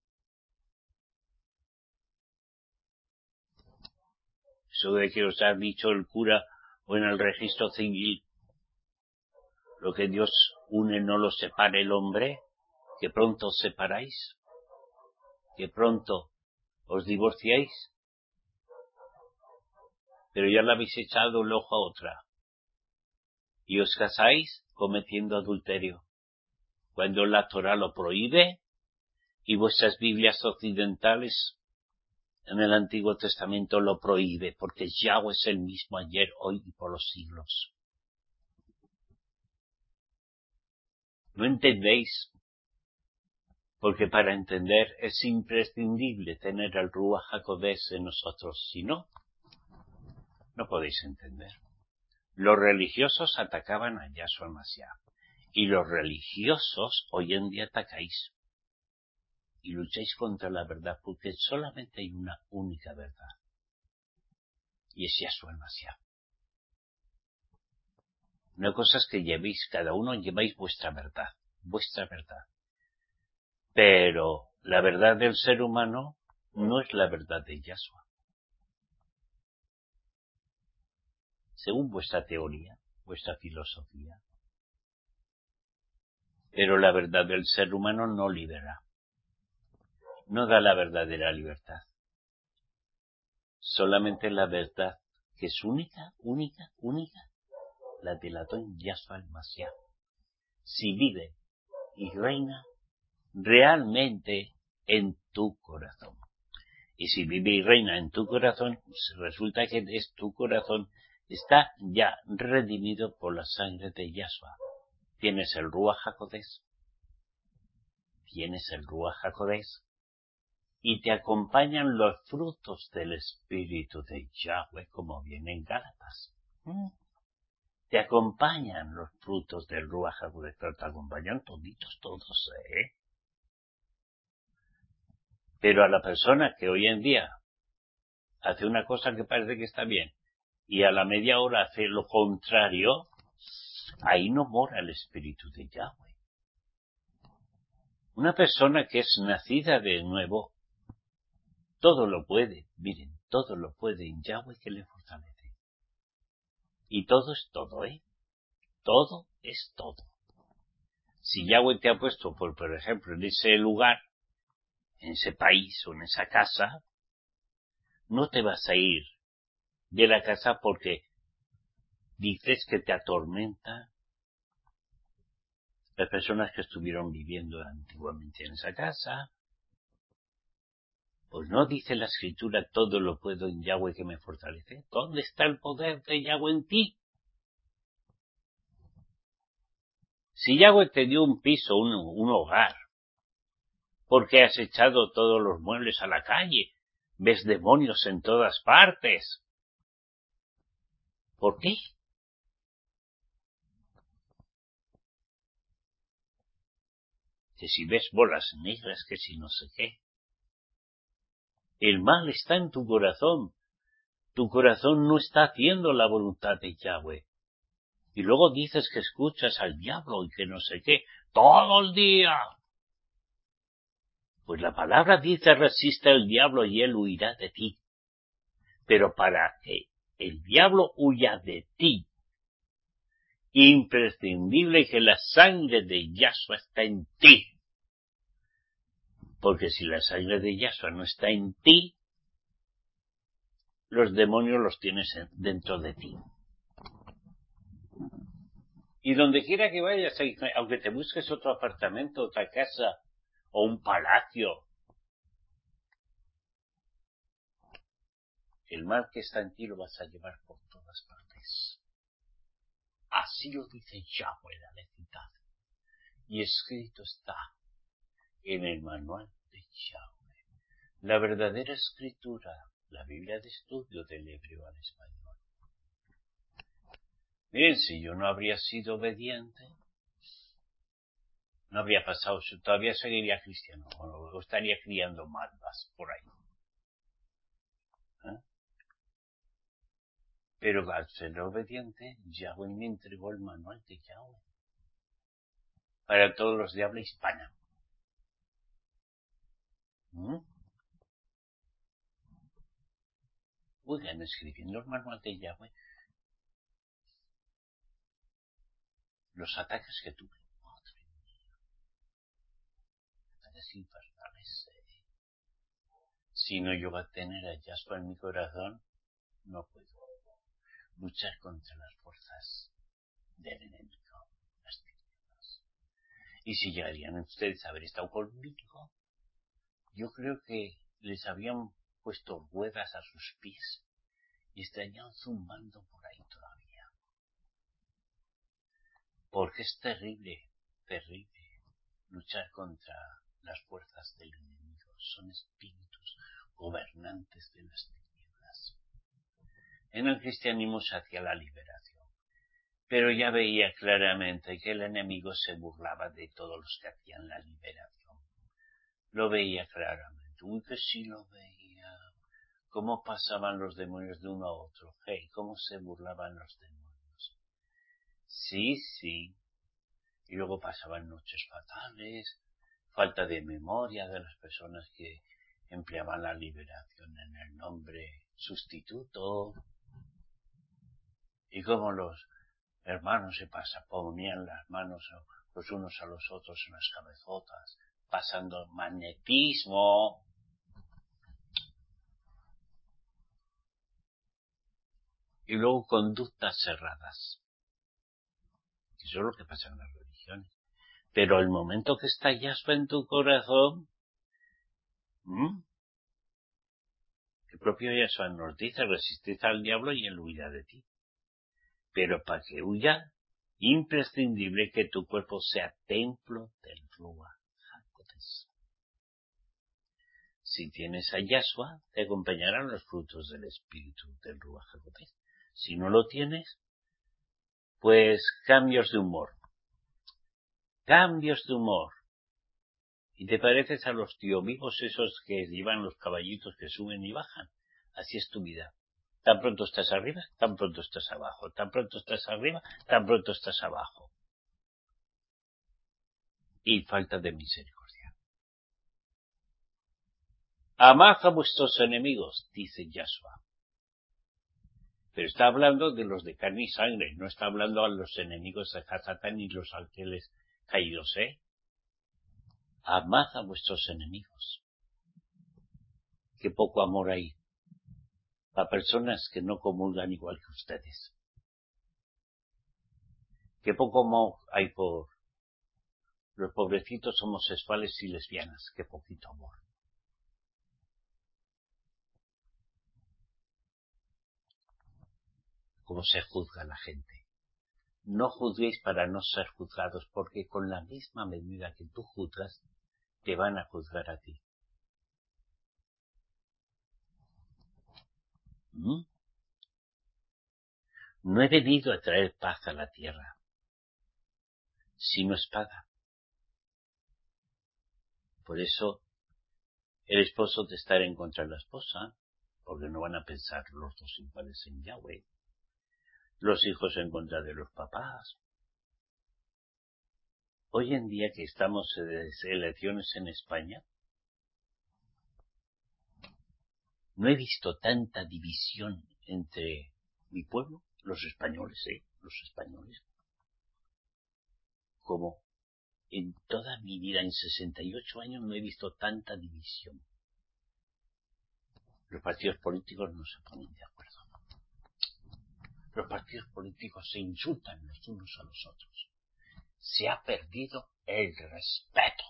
Eso de que os ha dicho el cura o en el registro civil, lo que Dios une no lo separe el hombre, que pronto os separáis, que pronto os divorciáis, pero ya le habéis echado el ojo a otra. Y os casáis cometiendo adulterio, cuando la Torá lo prohíbe y vuestras Biblias occidentales en el Antiguo Testamento lo prohíbe, porque Yahweh es el mismo ayer, hoy y por los siglos. ¿No entendéis? Porque para entender es imprescindible tener al Ruach HaKodesh en nosotros, si no, no podéis entender. Los religiosos atacaban a Yahshua el Mashiach, y los religiosos hoy en día atacáis y lucháis contra la verdad, porque solamente hay una única verdad, y es Yahshua el Mashiach. Una cosa es que llevéis, cada uno lleváis vuestra verdad, vuestra verdad, pero la verdad del ser humano no es la verdad de Yahshua. Según vuestra teoría, vuestra filosofía, Pero la verdad del ser humano no libera. No da la verdadera libertad. Solamente la verdad, que es única, única, única, la delató en Yahshua el Mashiach. Si vive y reina realmente en tu corazón. Y si vive y reina en tu corazón, resulta que es tu corazón está ya redimido por la sangre de Yahshua. Tienes el Ruach HaKodesh. Tienes el Ruach HaKodesh. Y te acompañan los frutos del Espíritu de Yahweh, como viene en Gálatas. ¿Mm? Te acompañan los frutos del Ruach HaKodesh, pero te acompañan toditos, todos, ¿eh? Pero a la persona que hoy en día hace una cosa que parece que está bien, y a la media hora hace lo contrario, ahí no mora el Espíritu de Yahweh. Una persona que es nacida de nuevo, todo lo puede, miren, todo lo puede en Yahweh que le fortalece. Y todo es todo, ¿eh? Todo es todo. Si Yahweh te ha puesto, por, por ejemplo, en ese lugar, en ese país o en esa casa, no te vas a ir de la casa porque dices que te atormenta las personas que estuvieron viviendo antiguamente en esa casa. Pues no dice la Escritura, todo lo puedo en Yahweh que me fortalece. ¿Dónde está el poder de Yahweh en ti? Si Yahweh te dio un piso, un, un hogar, ¿por qué has echado todos los muebles a la calle? Ves demonios en todas partes. ¿Por qué? Que si ves bolas negras, que si no sé qué. El mal está en tu corazón. Tu corazón no está haciendo la voluntad de Yahweh. Y luego dices que escuchas al diablo y que no sé qué, todo el día. Pues la palabra dice, resiste al diablo y él huirá de ti. Pero para que el diablo huya de ti, imprescindible que la sangre de Yahshua está en ti. Porque si la sangre de Yahshua no está en ti, los demonios los tienes dentro de ti. Y donde quiera que vayas, aunque te busques otro apartamento, otra casa o un palacio, el mal que está en ti lo vas a llevar por todas partes. Así lo dice Yahweh, la lecidad. Y escrito está en el manual de Yahweh. La verdadera escritura, la Biblia de estudio del hebreo al español. Miren, si yo no habría sido obediente, no habría pasado, todavía seguiría cristiano, o estaría criando malvas por ahí. ¿Eh? Pero al ser obediente, Yahweh me entregó el manual de Yahweh para todos los de habla hispana. ¿Mm? Oigan, escribiendo el manual de Yahweh, los ataques que tuve. Madre mía. Ataques infernales. Eh. Si no yo voy a tener a Yahshua en mi corazón, no puedo luchar contra las fuerzas del enemigo, las tinieblas. Y si llegarían ustedes a haber estado conmigo, yo creo que les habían puesto ruedas a sus pies y estarían zumbando por ahí todavía. Porque es terrible, terrible luchar contra las fuerzas del enemigo. Son espíritus gobernantes de las tinieblas. En el cristianismo se hacía la liberación, pero ya veía claramente que el enemigo se burlaba de todos los que hacían la liberación. Lo veía claramente. Uy, que sí lo veía. Cómo pasaban los demonios de uno a otro. Hey, cómo se burlaban los demonios. Sí, sí. Y luego pasaban noches fatales, falta de memoria de las personas que empleaban la liberación en el nombre sustituto. Y como los hermanos se pasaban, ponían las manos los unos a los otros en las cabezotas, pasando magnetismo. Y luego conductas cerradas. Eso es lo que pasa en las religiones. Pero el momento que está Yahshua en tu corazón, ¿m? el propio Yahshua nos dice, resistid al diablo y él huirá de ti. Pero para que huya, imprescindible que tu cuerpo sea templo del Ruach HaKodesh. Si tienes a Yahshua, te acompañarán los frutos del Espíritu del Ruach HaKodesh. Si no lo tienes, pues cambios de humor. Cambios de humor. Y te pareces a los tío vivos esos que llevan los caballitos que suben y bajan. Así es tu vida. Tan pronto estás arriba, tan pronto estás abajo. Tan pronto estás arriba, tan pronto estás abajo. Y falta de misericordia. Amad a vuestros enemigos, dice Yahshua. Pero está hablando de los de carne y sangre. No está hablando a los enemigos de Satán y los ángeles caídos, ¿eh? Amad a vuestros enemigos. Qué poco amor hay para personas que no comulgan igual que ustedes. Qué poco amor hay por los pobrecitos homosexuales y lesbianas. Qué poquito amor. Cómo se juzga a la gente. No juzguéis para no ser juzgados, porque con la misma medida que tú juzgas, te van a juzgar a ti. ¿Mm? No he venido a traer paz a la tierra, sino espada. Por eso el esposo te estará en contra de la esposa, porque no van a pensar los dos iguales en Yahweh. Los hijos en contra de los papás. Hoy en día que estamos en elecciones en España, no he visto tanta división entre mi pueblo, los españoles, ¿eh? Los españoles, como en toda mi vida, en sesenta y ocho años, no he visto tanta división. Los partidos políticos no se ponen de acuerdo. Los partidos políticos se insultan los unos a los otros. Se ha perdido el respeto.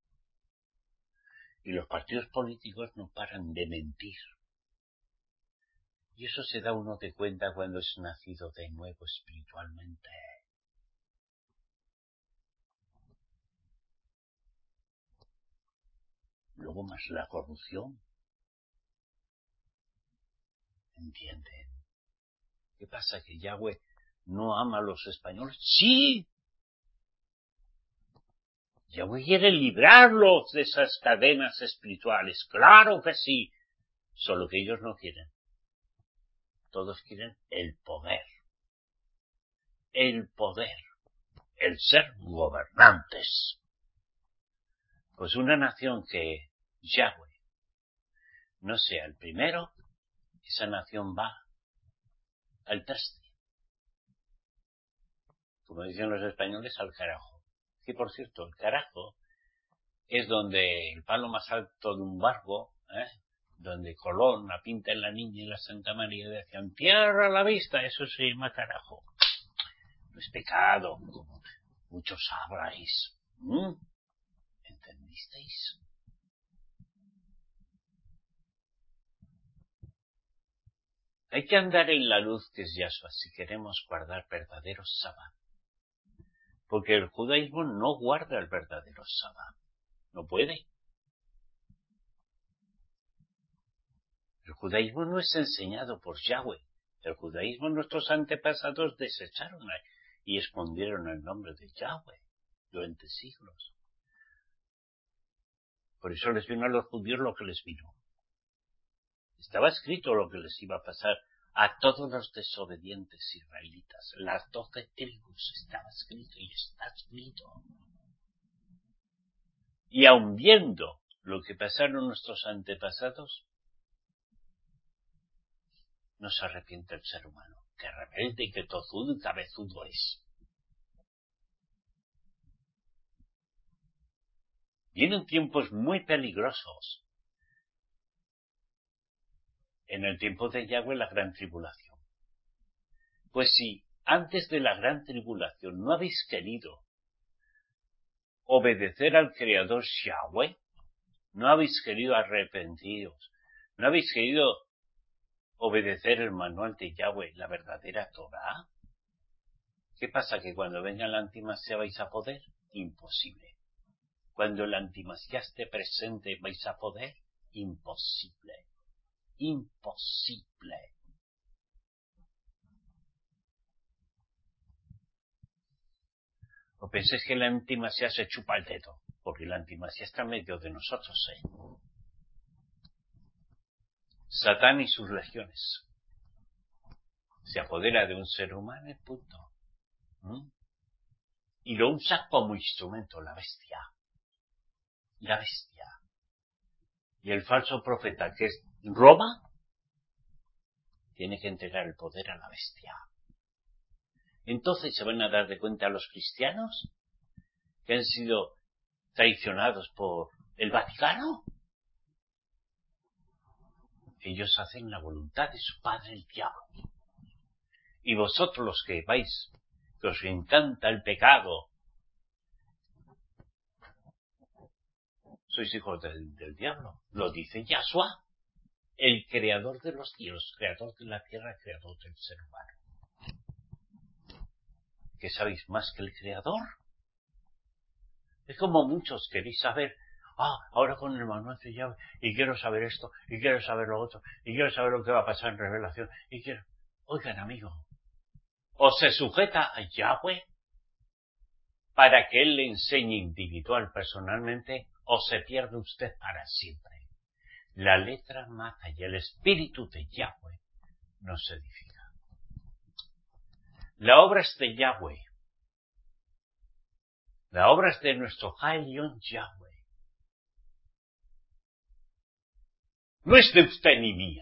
Y los partidos políticos no paran de mentir. Y eso se da uno de cuenta cuando es nacido de nuevo espiritualmente. Luego más la corrupción. ¿Entienden? ¿Qué pasa? ¿Que Yahweh no ama a los españoles? ¡Sí! Yahweh quiere librarlos de esas cadenas espirituales. ¡Claro que sí! Solo que ellos no quieren. Todos quieren el poder. El poder. El ser gobernantes. Pues una nación que Yahweh no sea el primero, esa nación va al traste. Como dicen los españoles, al carajo. Que por cierto, el carajo es donde el palo más alto de un barco, ¿eh? Donde Colón, la Pinta en la Niña y la Santa María decían tierra a la vista, eso se llama carajo. No es pecado, como muchos sabráis. ¿Mm? ¿Entendisteis? Hay que andar en la luz que es Yahshua si queremos guardar verdaderos Sabbat. Porque el judaísmo no guarda el verdadero Sabbat. No puede. El judaísmo no es enseñado por Yahweh. El judaísmo nuestros antepasados desecharon y escondieron el nombre de Yahweh durante siglos. Por eso les vino a los judíos lo que les vino. Estaba escrito lo que les iba a pasar a todos los desobedientes israelitas. Las doce tribus estaba escrito y está escrito. Y aun viendo lo que pasaron nuestros antepasados, no se arrepiente el ser humano, que rebelde y que tozudo y cabezudo es. Vienen tiempos muy peligrosos. En el tiempo de Yahweh, la gran tribulación. Pues si antes de la gran tribulación no habéis querido obedecer al Creador Yahweh, no habéis querido arrepentiros, no habéis querido obedecer el manual de Yahweh, la verdadera Torah, ¿qué pasa? ¿Que cuando venga la antimasía vais a poder? Imposible. Cuando la antimasía esté presente, ¿vais a poder? Imposible. Imposible. ¿O pensáis que la antimasía se chupa el dedo? Porque la antimasía está en medio de nosotros, ¿eh? Satán y sus legiones. Se apodera de un ser humano y punto. ¿Mm? Y lo usa como instrumento, la bestia. La bestia. Y el falso profeta, que es Roma, tiene que entregar el poder a la bestia. Entonces se van a dar de cuenta los cristianos que han sido traicionados por el Vaticano. Ellos hacen la voluntad de su padre el diablo. Y vosotros los que vais, que os encanta el pecado, sois hijos del, del diablo. Lo dice Yahshua, el creador de los cielos, creador de la tierra, creador del ser humano. ¿Qué sabéis más que el creador? Es como muchos queréis saber, ah, ahora con el manual de Yahweh, y quiero saber esto, y quiero saber lo otro, y quiero saber lo que va a pasar en revelación, y quiero... Oigan, amigo, o se sujeta a Yahweh para que Él le enseñe individual, personalmente, o se pierde usted para siempre. La letra mata y el espíritu de Yahweh no se edifica. La obra es de Yahweh. La obra es de nuestro Haelion Yahweh. No es de usted ni mía.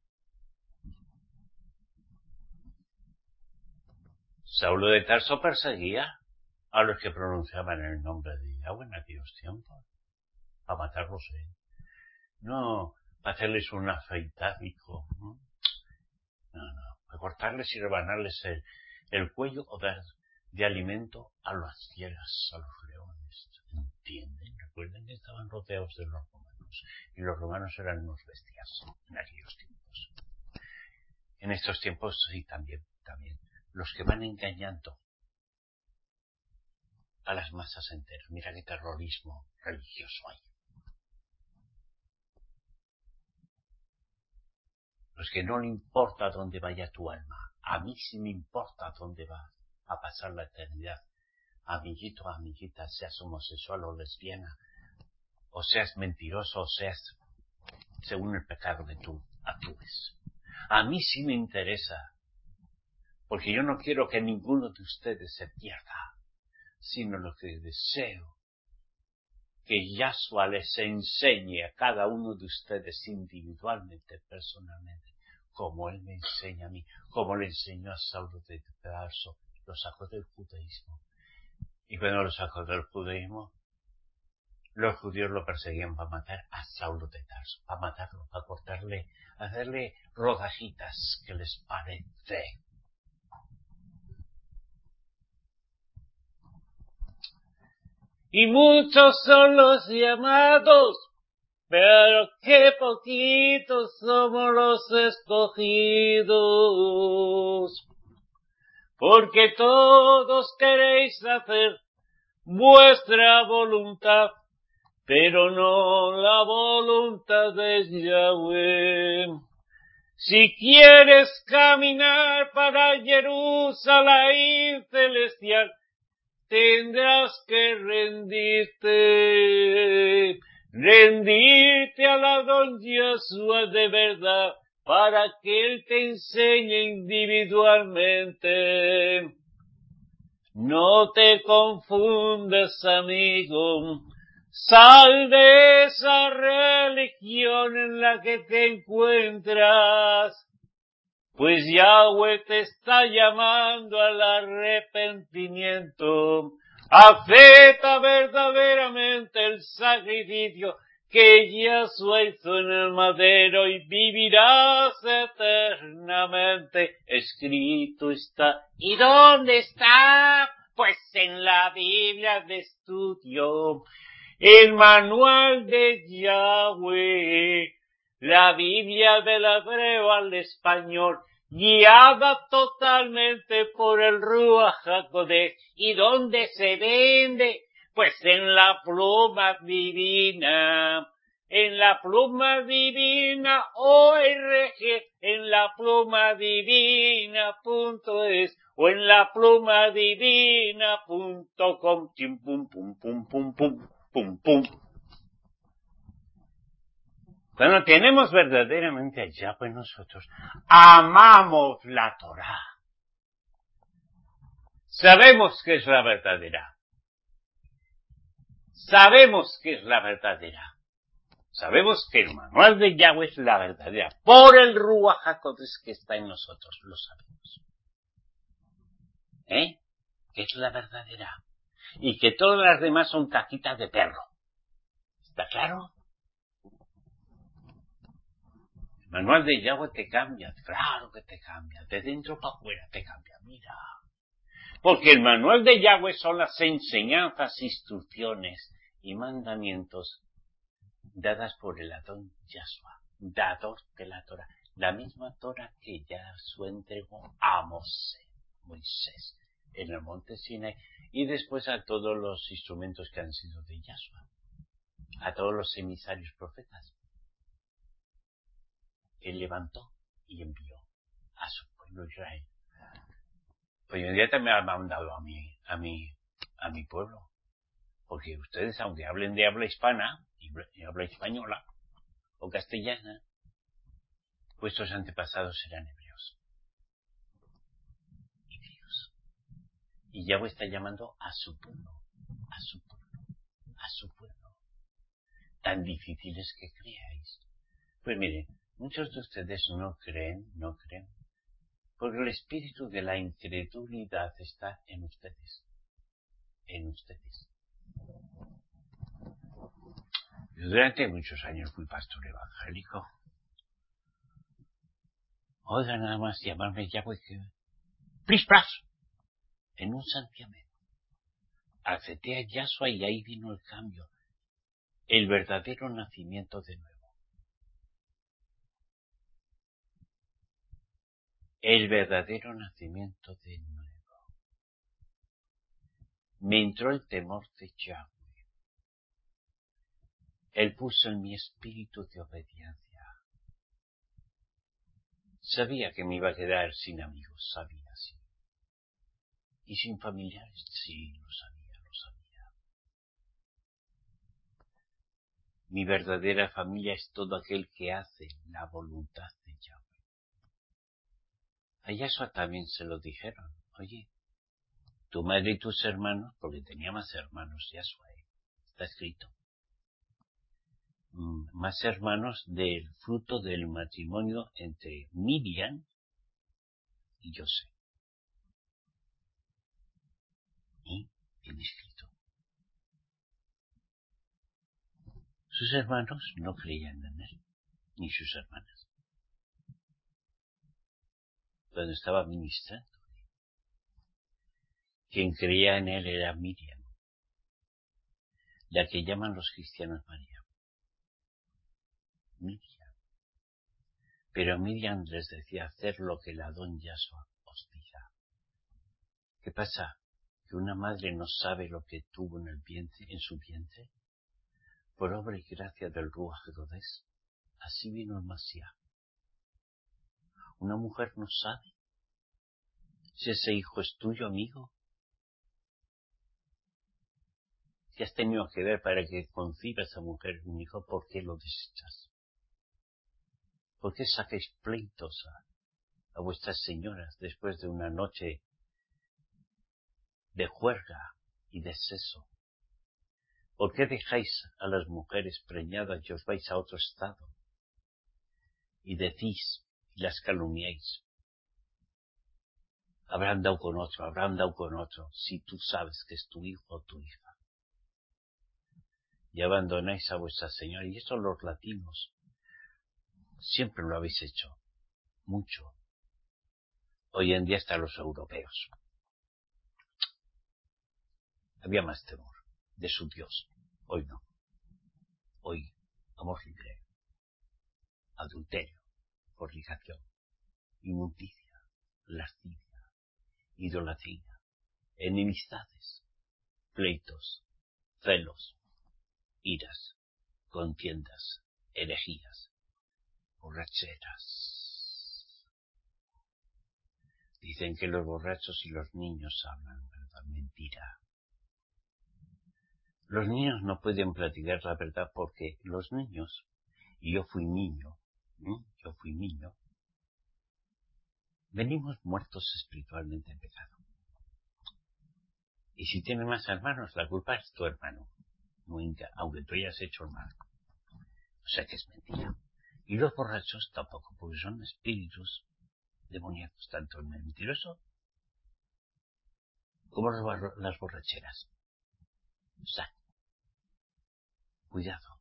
Saulo de Tarso perseguía a los que pronunciaban el nombre de Yahweh en aquellos tiempos, a matarlos él. No, para hacerles un afeitadico, ¿no? No, no, para cortarles y rebanarles el, el cuello o dar de alimento a las fieras, a los leones. ¿Entienden? Recuerden que estaban rodeados de los romanos, y los romanos eran unos bestias en aquellos tiempos. En estos tiempos sí, también, también. Los que van engañando a las masas enteras. Mira qué terrorismo religioso hay. Los que no le importa dónde vaya tu alma. A mí sí me importa dónde va a pasar la eternidad. Amiguito, amiguita, seas homosexual o lesbiana, o seas mentiroso, o seas según el pecado que tú actúes. A mí sí me interesa, porque yo no quiero que ninguno de ustedes se pierda, sino lo que deseo, que Yahshua les enseñe a cada uno de ustedes individualmente, personalmente, como Él me enseña a mí, como le enseñó a Saulo de Tarso, lo sacó del judaísmo. Y cuando lo sacó del judaísmo, los judíos lo perseguían para matar a Saulo de Tarso, para matarlo, para cortarle, hacerle rodajitas que les parece. Y muchos son los llamados, pero qué poquitos somos los escogidos. Porque todos queréis hacer vuestra voluntad, pero no la voluntad de Yahweh. Si quieres caminar para Jerusalén celestial, tendrás que rendirte, rendirte a la don Yahshua de verdad, para que Él te enseñe individualmente. No te confundas, amigo, sal de esa religión en la que te encuentras, pues Yahweh te está llamando al arrepentimiento, acepta verdaderamente el sacrificio que Yahshua hizo en el madero y vivirás eternamente. Escrito está. ¿Y dónde está? Pues en la Biblia de estudio, el manual de Yahweh, la Biblia del hebreo al español, guiada totalmente por el Ruach HaKodesh. ¿Y dónde se vende? Pues en la pluma divina, en la pluma divina, O R G, en la pluma divina punto es, o en la pluma divina punto com, chim pum pum pum pum pum pum pum. Cuando tenemos verdaderamente a Yahweh nosotros, amamos la Torá. Sabemos que es la verdadera. Sabemos que es la verdadera. Sabemos que el manual de Yahweh es la verdadera. Por el Ruach HaKodesh que está en nosotros, lo sabemos. ¿Eh? Que es la verdadera. Y que todas las demás son caquitas de perro. ¿Está claro? El manual de Yahweh te cambia. Claro que te cambia. De dentro para afuera te cambia. Mira. Porque el manual de Yahweh son las enseñanzas, instrucciones y mandamientos dadas por el Adón Yahshua, dador de la Torah, la misma Torah que Yahshua entregó a Mosé, Moisés en el monte Sinai, y después a todos los instrumentos que han sido de Yahshua, a todos los emisarios profetas. Él levantó y envió a su pueblo Israel. Pues hoy en día también me ha mandado a mí, a mí, a mi pueblo. Porque ustedes, aunque hablen de habla hispana, y habla española, o castellana, vuestros antepasados eran hebreos. Hebreos. Y Yahweh está llamando a su pueblo, a su pueblo, a su pueblo. Tan difíciles que creáis. Pues miren, muchos de ustedes no creen, no creen, porque el espíritu de la incredulidad está en ustedes. En ustedes. Yo durante muchos años fui pastor evangélico. Oiga, nada más llamarme Yahweh que... ¡Plis, plas! En un santiamén. Acepté a Yahshua y ahí vino el cambio. El verdadero nacimiento de nuevo. El verdadero nacimiento de nuevo. Me entró el temor de Yahweh. Él puso en mi espíritu de obediencia. Sabía que me iba a quedar sin amigos, sabía, sí. Y sin familiares, sí, lo sabía, lo sabía. Mi verdadera familia es todo aquel que hace la voluntad de Yahweh. A Yahshua también se lo dijeron. Oye, tu madre y tus hermanos, porque tenía más hermanos Yahshua, ¿eh? Está escrito. Más hermanos del fruto del matrimonio entre Miriam y José. Y bien escrito. Sus hermanos no creían en él, ni sus hermanas. Cuando estaba ministrando, quien creía en él era Miriam, la que llaman los cristianos María. Miriam. Pero Miriam les decía hacer lo que el Adón Yahshua os diga. ¿Qué pasa? ¿Que una madre no sabe lo que tuvo en el vientre, en su vientre? Por obra y gracia del Ruach HaKodesh, así vino el Mashiach. Una mujer no sabe si ese hijo es tuyo, amigo. Si has tenido que ver para que conciba esa mujer un hijo, ¿por qué lo desechas? ¿Por qué sacáis pleitos a, a vuestras señoras después de una noche de juerga y de sexo? ¿Por qué dejáis a las mujeres preñadas y os vais a otro estado? Y decís y las calumniáis. habrán dado con otro, habrán dado con otro, si tú sabes que es tu hijo o tu hija. Y abandonáis a vuestra señora. Y eso los latinos siempre lo habéis hecho. Mucho. Hoy en día hasta los europeos. Había más temor de su Dios. Hoy no. Hoy, amor libre, adulterio, fornicación, inmundicia, lascivia, idolatría, enemistades, pleitos, celos, iras, contiendas, herejías, borracheras. Dicen que los borrachos y los niños hablan, ¿verdad? Mentira. Los niños no pueden platicar la verdad porque los niños, y yo fui niño, ¿eh? yo fui niño, venimos muertos espiritualmente en pecado. Y si tienes más hermanos, la culpa es tu hermano, nunca, aunque tú hayas hecho mal. O sea que es mentira. Y los borrachos tampoco, porque son espíritus demoníacos, tanto el mentiroso como las borracheras. O sea, cuidado.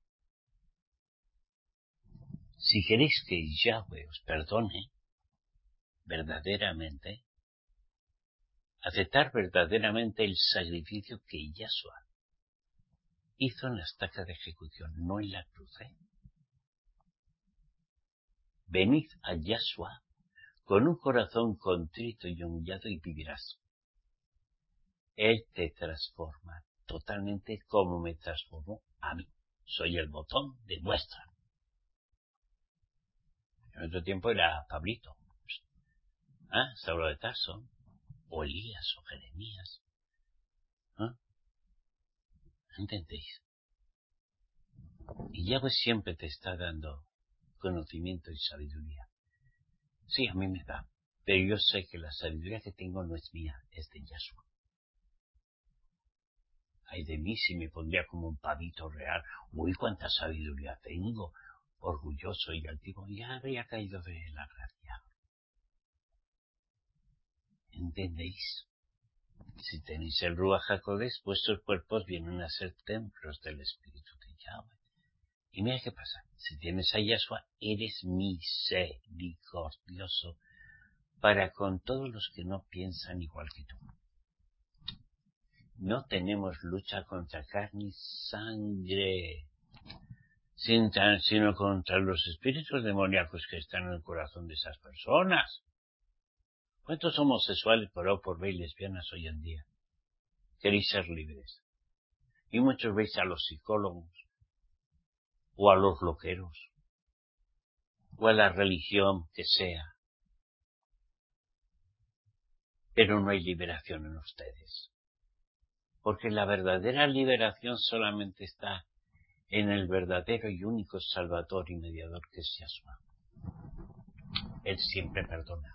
Si queréis que Yahweh os perdone verdaderamente, aceptar verdaderamente el sacrificio que Yahshua hizo en la estaca de ejecución, no en la cruz. ¿eh? Venid a Yahshua con un corazón contrito y humillado y vivirás. Él te transforma totalmente como me transformó a mí. Soy el botón de muestra. En otro tiempo era Pablito, ¿ah? Saulo de Tarso, o Elías, o Jeremías. ¿Ah? ¿Entendéis? Y Yahweh siempre te está dando conocimiento y sabiduría. Sí, a mí me da, pero yo sé que la sabiduría que tengo no es mía, es de Yahshua. Ay de mí si me pondría como un pavito real. Uy, cuánta sabiduría tengo, orgulloso y altivo, ya habría caído de la gracia. ¿Entendéis? Si tenéis el Ruach HaKodesh, vuestros cuerpos vienen a ser templos del Espíritu de Yahweh. Y mira qué pasa, si tienes a Yahshua, eres misericordioso para con todos los que no piensan igual que tú. No tenemos lucha contra carne y sangre, sino contra los espíritus demoníacos que están en el corazón de esas personas. ¿Cuántos homosexuales por A o por B y lesbianas hoy en día? Queréis ser libres. Y muchos veis a los psicólogos, o a los loqueros, o a la religión que sea. Pero no hay liberación en ustedes. Porque la verdadera liberación solamente está en el verdadero y único Salvador y Mediador que es Yahshua. Él siempre perdona.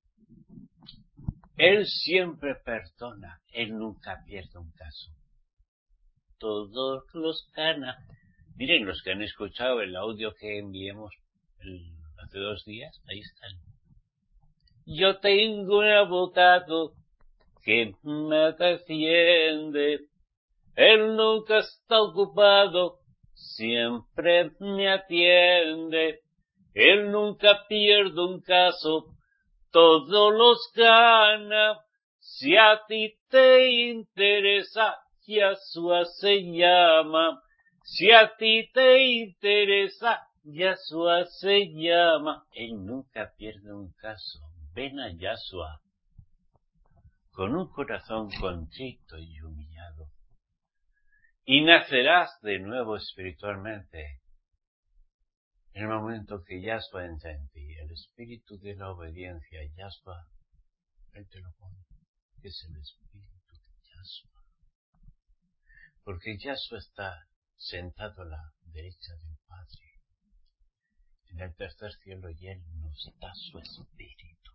Él siempre perdona. Él nunca pierde un caso. Todos los ganas. Miren, los que han escuchado el audio que enviamos el, hace dos días, ahí están. Yo tengo un abogado que me defiende. Él nunca está ocupado, siempre me atiende. Él nunca pierde un caso, todos los gana. Si a ti te interesa, Yahshua se llama. Si a ti te interesa, Yahshua se llama. Él nunca pierde un caso. Ven a Yahshua con un corazón contrito y humillado. Y nacerás de nuevo espiritualmente. En el momento que Yahshua entra en ti, el espíritu de la obediencia a Yahshua, Él te lo pone, que es el espíritu de Yahshua. Porque Yahshua está sentado a la derecha del Padre, en el tercer cielo, y Él nos da su espíritu.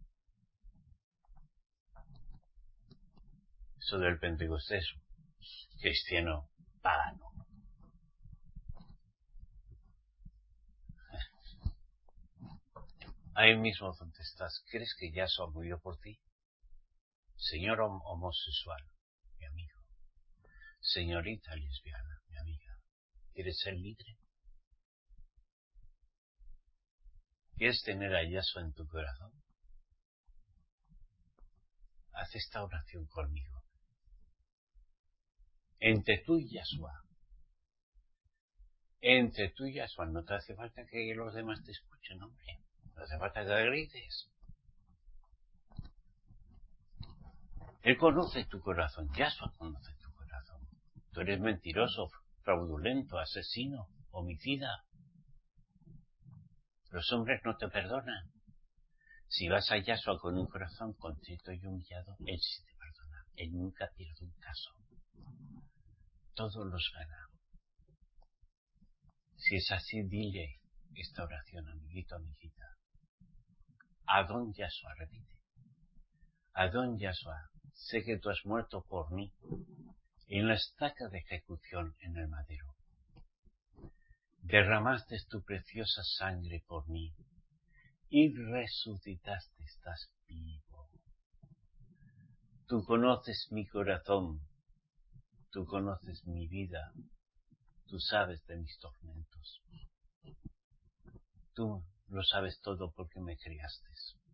Eso del Pentecostés cristiano pagano. Ahí mismo donde estás, ¿crees que Yahshua murió por ti? Señor homosexual, mi amigo. Señorita lesbiana, mi amiga. ¿Quieres ser libre? ¿Quieres tener a Yahshua en tu corazón? Haz esta oración conmigo. Entre tú y Yahshua. Entre tú y Yahshua. No te hace falta que los demás te escuchen, hombre. No hace falta que grites. Él conoce tu corazón. Yahshua conoce tu corazón. Tú eres mentiroso, fraudulento, asesino, homicida. Los hombres no te perdonan. Si vas a Yahshua con un corazón contrito y humillado, Él sí te perdona. Él nunca pierde un caso. Todos los gana. Si es así, dile esta oración, amiguito, amiguita. Adón Yahshua, repite. Adón Yahshua, sé que tú has muerto por mí en la estaca de ejecución en el madero. Derramaste tu preciosa sangre por mí y resucitaste, estás vivo. Tú conoces mi corazón, tú conoces mi vida, tú sabes de mis tormentos. Tú lo sabes todo porque me creaste.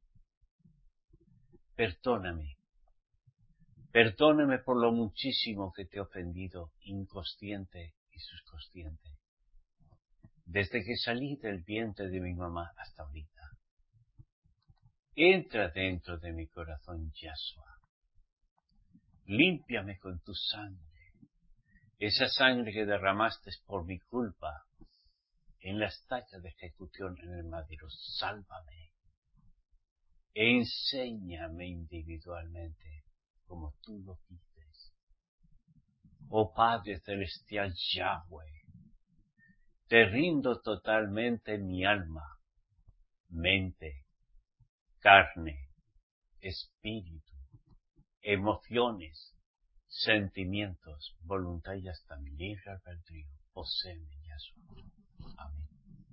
Perdóname, perdóname por lo muchísimo que te he ofendido, inconsciente y subconsciente. Desde que salí del vientre de mi mamá hasta ahorita. Entra dentro de mi corazón, Yahshua. Límpiame con tu sangre. Esa sangre que derramaste por mi culpa en la estaca de ejecución en el madero. Sálvame. E enséñame individualmente como tú lo dices. Oh Padre Celestial Yahweh. Te rindo totalmente mi alma, mente, carne, espíritu, emociones, sentimientos, voluntad y hasta mi libre albedrío. Poséeme, Yahshua. Amén.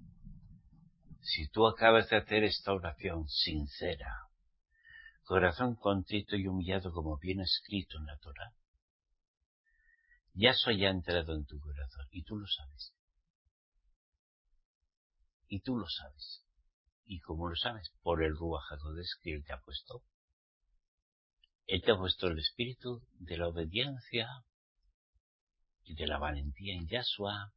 Si tú acabas de hacer esta oración sincera, corazón contrito y humillado como viene escrito en la Torá, Yahshua ya ha entrado en tu corazón y tú lo sabes. Y tú lo sabes. ¿Y cómo lo sabes? Por el Ruach HaKodesh que Él te ha puesto. Él te ha puesto el espíritu de la obediencia y de la valentía en Yahshua.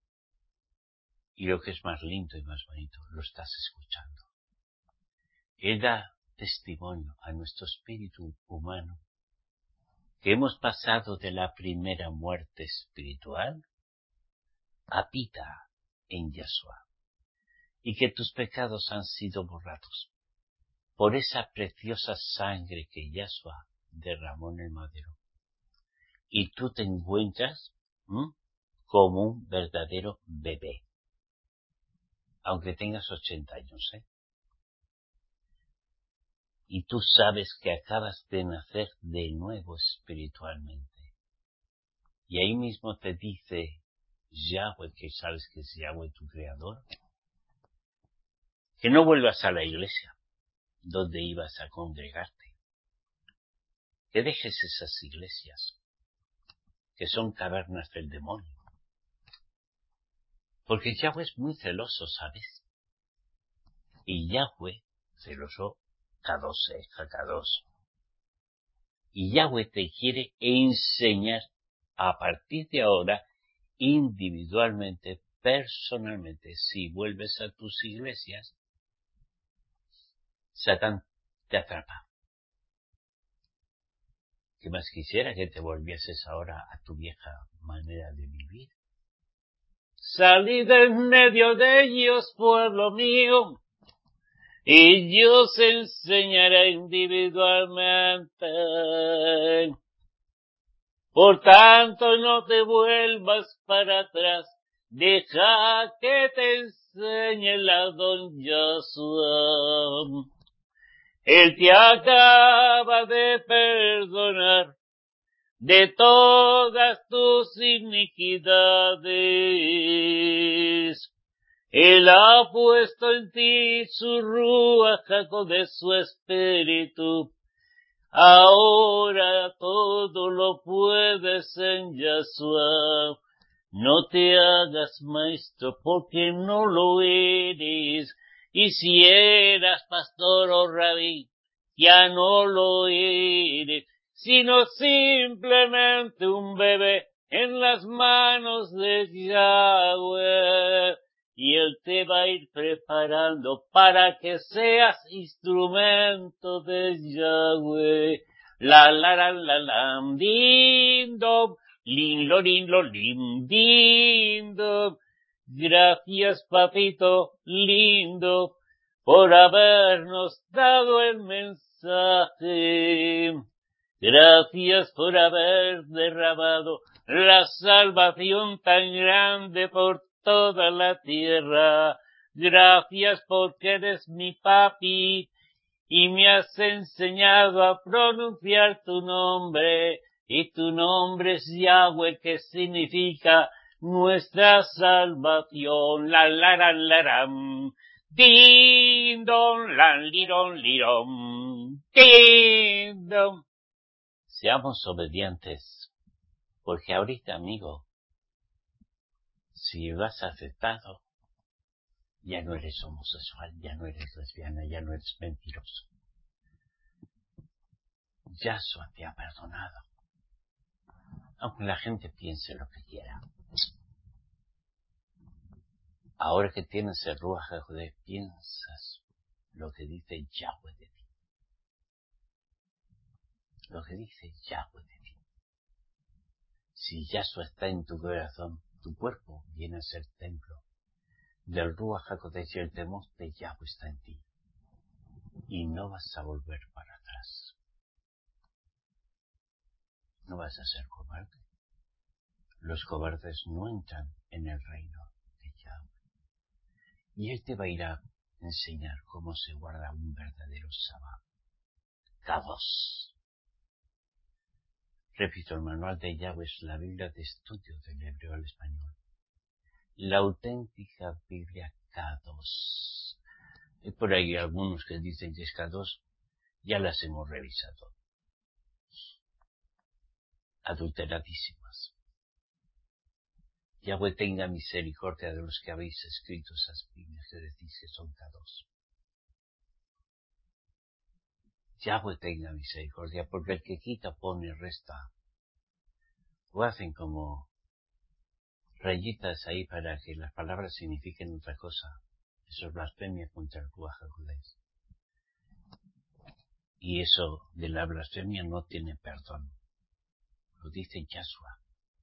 Y lo que es más lindo y más bonito, lo estás escuchando. Él da testimonio a nuestro espíritu humano que hemos pasado de la primera muerte espiritual a vida en Yahshua. Y que tus pecados han sido borrados por esa preciosa sangre que Yahshua derramó en el madero. Y tú te encuentras ¿m? como un verdadero bebé, aunque tengas ochenta años, ¿eh? Y tú sabes que acabas de nacer de nuevo espiritualmente. Y ahí mismo te dice Yahweh, que sabes que es Yahweh tu creador, que no vuelvas a la iglesia donde ibas a congregarte, que dejes esas iglesias que son cavernas del demonio, porque Yahweh es muy celoso, ¿sabes? Y Yahweh, celoso, Kadosh, Kadosh, y Yahweh te quiere enseñar a partir de ahora, individualmente, personalmente. Si vuelves a tus iglesias, Satán te atrapa. ¿Qué más quisiera que te volvieses ahora a tu vieja manera de vivir? Salid en medio de ellos, pueblo mío, y yo os enseñaré individualmente. Por tanto, no te vuelvas para atrás, deja que te enseñe el Adón Yahshua. Él te acaba de perdonar de todas tus iniquidades. Él ha puesto en ti su Ruach HaKodesh, su espíritu. Ahora todo lo puedes en Yahshua. No te hagas maestro porque no lo eres. Y si eras pastor o rabí, ya no lo eres, sino simplemente un bebé en las manos de Yahweh. Y Él te va a ir preparando para que seas instrumento de Yahweh. La la la la la, din dom, lin lo lin lo lim, din dom. Gracias, papito lindo, por habernos dado el mensaje. Gracias por haber derramado la salvación tan grande por toda la tierra. Gracias porque eres mi papi y me has enseñado a pronunciar tu nombre. Y tu nombre es Yahweh, que significa nuestra salvación. La la la la ram. Din don lan liron liron. Din don. Seamos obedientes, porque ahorita, amigo, si lo has aceptado, ya no eres homosexual, ya no eres lesbiana, ya no eres mentiroso. Yahshua te ha perdonado. Aunque la gente piense lo que quiera. Ahora que tienes el Ruach HaKodesh, piensas lo que dice Yahweh de ti. Lo que dice Yahweh de ti. Si Yahshua está en tu corazón, tu cuerpo viene a ser templo del Ruach HaKodesh y el temor de Yahweh está en ti. Y no vas a volver para atrás. No vas a ser cobarde. Los cobardes no entran en el reino de Yahweh. Y Él te va a ir a enseñar cómo se guarda un verdadero Shabbat. Kadosh. Repito, el manual de Yahweh es la Biblia de estudio del hebreo al español. La auténtica Biblia Kadosh. Hay por ahí algunos que dicen que es Kadosh, ya las hemos revisado. Adulteradísimas. Yahweh tenga misericordia de los que habéis escrito esas Biblias que decís que son Kadosh. Yahweh tenga misericordia, porque el que quita, pone, resta. O hacen como rayitas ahí para que las palabras signifiquen otra cosa. Eso es blasfemia contra el Ruach HaKodesh. Y eso de la blasfemia no tiene perdón. Lo dice Yahshua.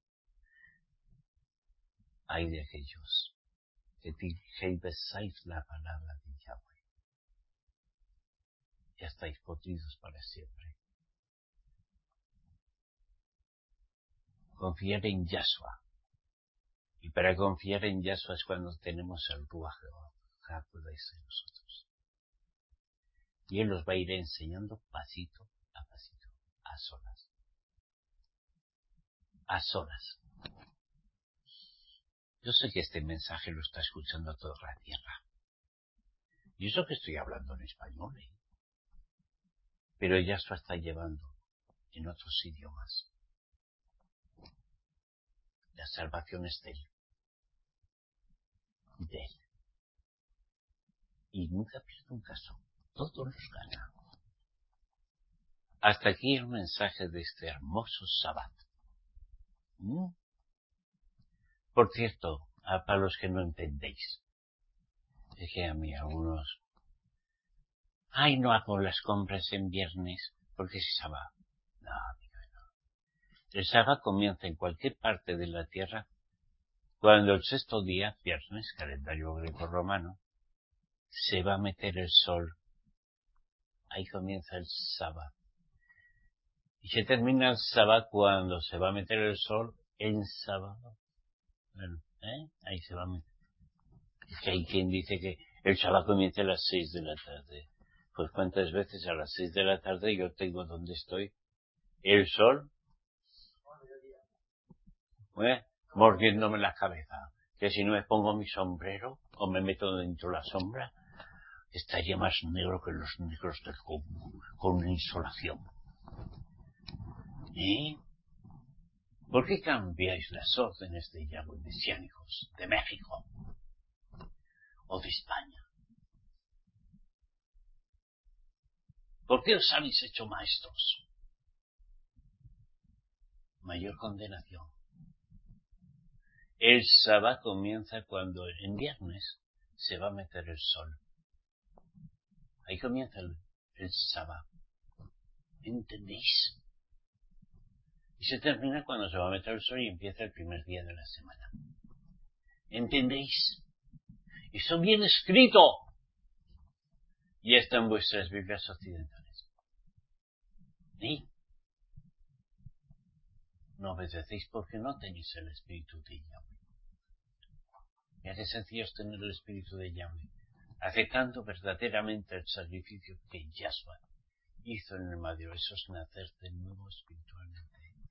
Hay de aquellos que besáis la palabra de Yahweh. Ya estáis podridos para siempre. Confiar en Yahshua. Y para confiar en Yahshua es cuando tenemos el Ruach HaKodesh en nosotros. Y Él nos va a ir enseñando pasito a pasito, a solas. A solas. Yo sé que este mensaje lo está escuchando toda la tierra. Y eso que estoy hablando en español, ¿eh? Pero Yahshua está llevando en otros idiomas. La salvación es de Él. De Él. Y nunca pierde un caso. Todos los gana. Hasta aquí el mensaje de este hermoso Shabbat. ¿Mm? Por cierto, para los que no entendéis, es que a mí algunos, ay, no hago las compras en viernes porque es Shabbat. No, amigo, no. El Shabbat comienza en cualquier parte de la tierra cuando el sexto día, viernes, calendario greco-romano, se va a meter el sol. Ahí comienza el Shabbat. Y se termina el Shabbat cuando se va a meter el sol en sábado. Bueno, ¿eh? Ahí se va a meter. Es que hay quien dice que el Shabbat comienza a las seis de la tarde. Pues cuántas veces a las seis de la tarde yo tengo donde estoy el sol, ¿eh? Mordiéndome la cabeza. Que si no me pongo mi sombrero o me meto dentro de la sombra, estaría más negro que los negros del Congo, con una insolación. ¿Eh? ¿Por qué cambiáis las órdenes de Yahweh mesiánicos de México o de España? ¿Por qué os habéis hecho maestros? Mayor condenación. El Sabá comienza cuando en viernes se va a meter el sol. Ahí comienza el, el Sabá. ¿Entendéis? Y se termina cuando se va a meter el sol y empieza el primer día de la semana. ¿Entendéis? Eso viene escrito. Y está en vuestras Biblias occidentales. ¿Sí? No obedecéis porque no tenéis el Espíritu de Yahweh. Mira qué sencillo es tener el Espíritu de Yahweh. Aceptando verdaderamente el sacrificio que Yahshua hizo en el madero. Eso es nacer de nuevo espiritualmente.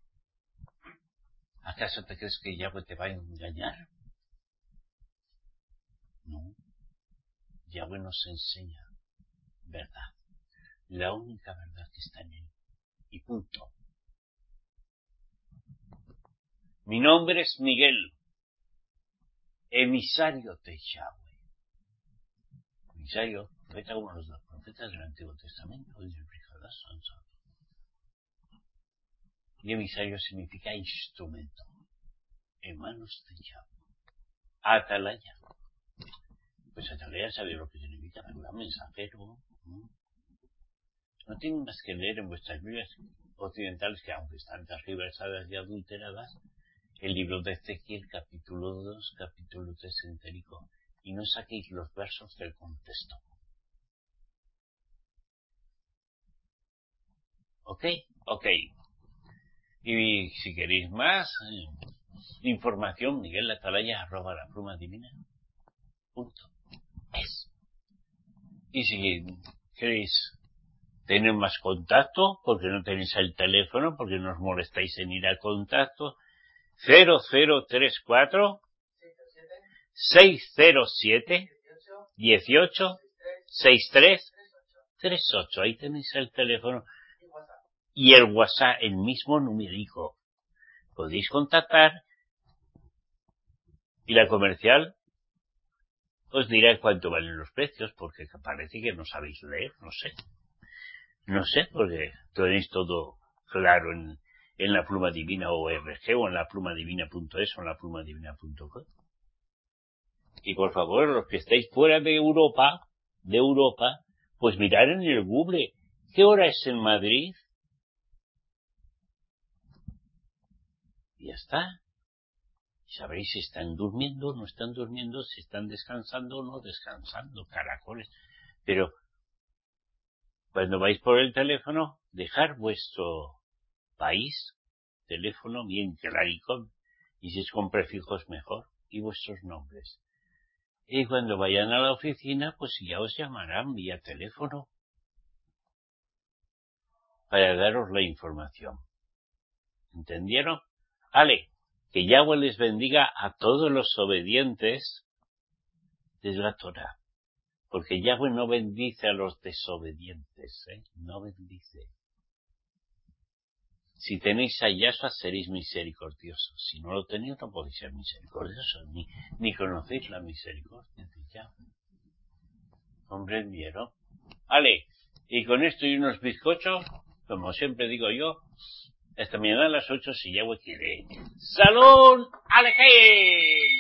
¿Acaso te crees que Yahweh te va a engañar? No. Yahweh nos enseña verdad. La única verdad que está en él. Y punto. Mi nombre es Miguel, emisario de Yahweh. Emisario, profeta como los dos profetas del Antiguo Testamento y del Brihadá Sansa. Y emisario significa instrumento, en manos de Yahweh. Atalaya. Pues Atalaya sabe lo que significa, ¿verdad? Mensajero. ¿no? No tienen más que leer en vuestras Biblias occidentales, que aunque están tergiversadas y adulteradas, el libro de Ezequiel, capítulo dos, capítulo tres entérico, y no saquéis los versos del contexto. ¿Ok? Ok. Y si queréis más eh, información, Miguel Atalaya, arroba la pluma divina, punto es. Y si queréis tener más contacto, porque no tenéis el teléfono, porque no os molestáis en ir al contacto, cero cero tres cuatro seis cero siete dieciocho sesenta y tres treinta y ocho. Ahí tenéis el teléfono y el WhatsApp, el mismo numérico. Podéis contactar y la comercial os dirá cuánto valen los precios, porque parece que no sabéis leer, no sé. No sé, porque tenéis todo claro en, en la pluma divina o R G o en la pluma divina punto es o en la pluma divina punto com. Y por favor, los que estáis fuera de Europa, de Europa, pues mirad en el Google, ¿qué hora es en Madrid? Y ya está. Sabréis si están durmiendo o no están durmiendo, si están descansando o no descansando, caracoles. Pero cuando vais por el teléfono, dejar vuestro país, teléfono bien claricón, y si es con prefijos mejor, y vuestros nombres. Y cuando vayan a la oficina, pues ya os llamarán vía teléfono para daros la información. ¿Entendieron? Ale, que Yahweh les bendiga a todos los obedientes de la Torah. Porque Yahweh no bendice a los desobedientes, ¿eh? No bendice. Si tenéis a Yahshua, seréis misericordiosos. Si no lo tenéis, no podéis ser misericordiosos, ni, ni conocéis la misericordia de Yahweh. ¿Comprendieron? Ale, y con esto y unos bizcochos, como siempre digo yo, hasta mañana a las ocho si Yahweh quiere. ¡Salud! ¡Alejé!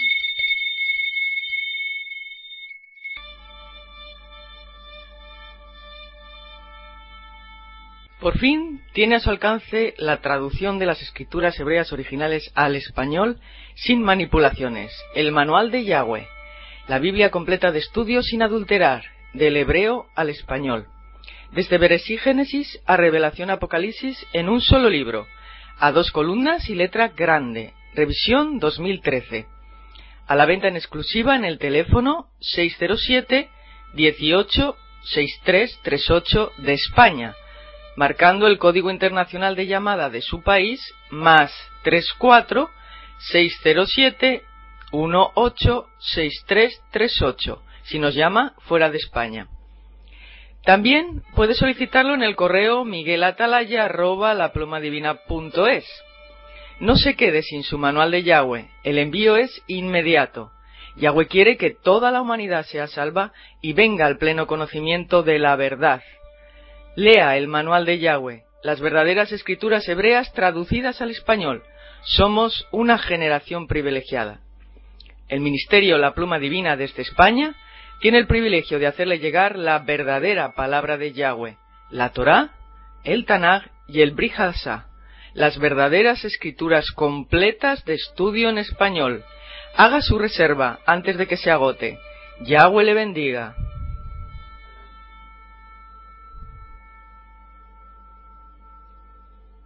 Por fin tiene a su alcance la traducción de las escrituras hebreas originales al español sin manipulaciones, el Manual de Yahweh, la Biblia completa de estudio sin adulterar, del hebreo al español, desde Bereshí Génesis a Revelación Apocalipsis en un solo libro, a dos columnas y letra grande, revisión dos mil trece, a la venta en exclusiva en el teléfono seis cero siete dieciocho sesenta y tres treinta y ocho de España, marcando el código internacional de llamada de su país, más treinta y cuatro seis cero siete dieciocho sesenta y tres treinta y ocho, si nos llama fuera de España. También puede solicitarlo en el correo miguelatalaya arroba laplumadivina.es. No se quede sin su manual de Yahweh, el envío es inmediato. Yahweh quiere que toda la humanidad sea salva y venga al pleno conocimiento de la verdad. Lea el manual de Yahweh, las verdaderas escrituras hebreas traducidas al español. Somos una generación privilegiada. El Ministerio La Pluma Divina desde España tiene el privilegio de hacerle llegar la verdadera palabra de Yahweh, la Torá, el Tanaj y el Brit Hadashah, las verdaderas escrituras completas de estudio en español. Haga su reserva antes de que se agote. Yahweh le bendiga.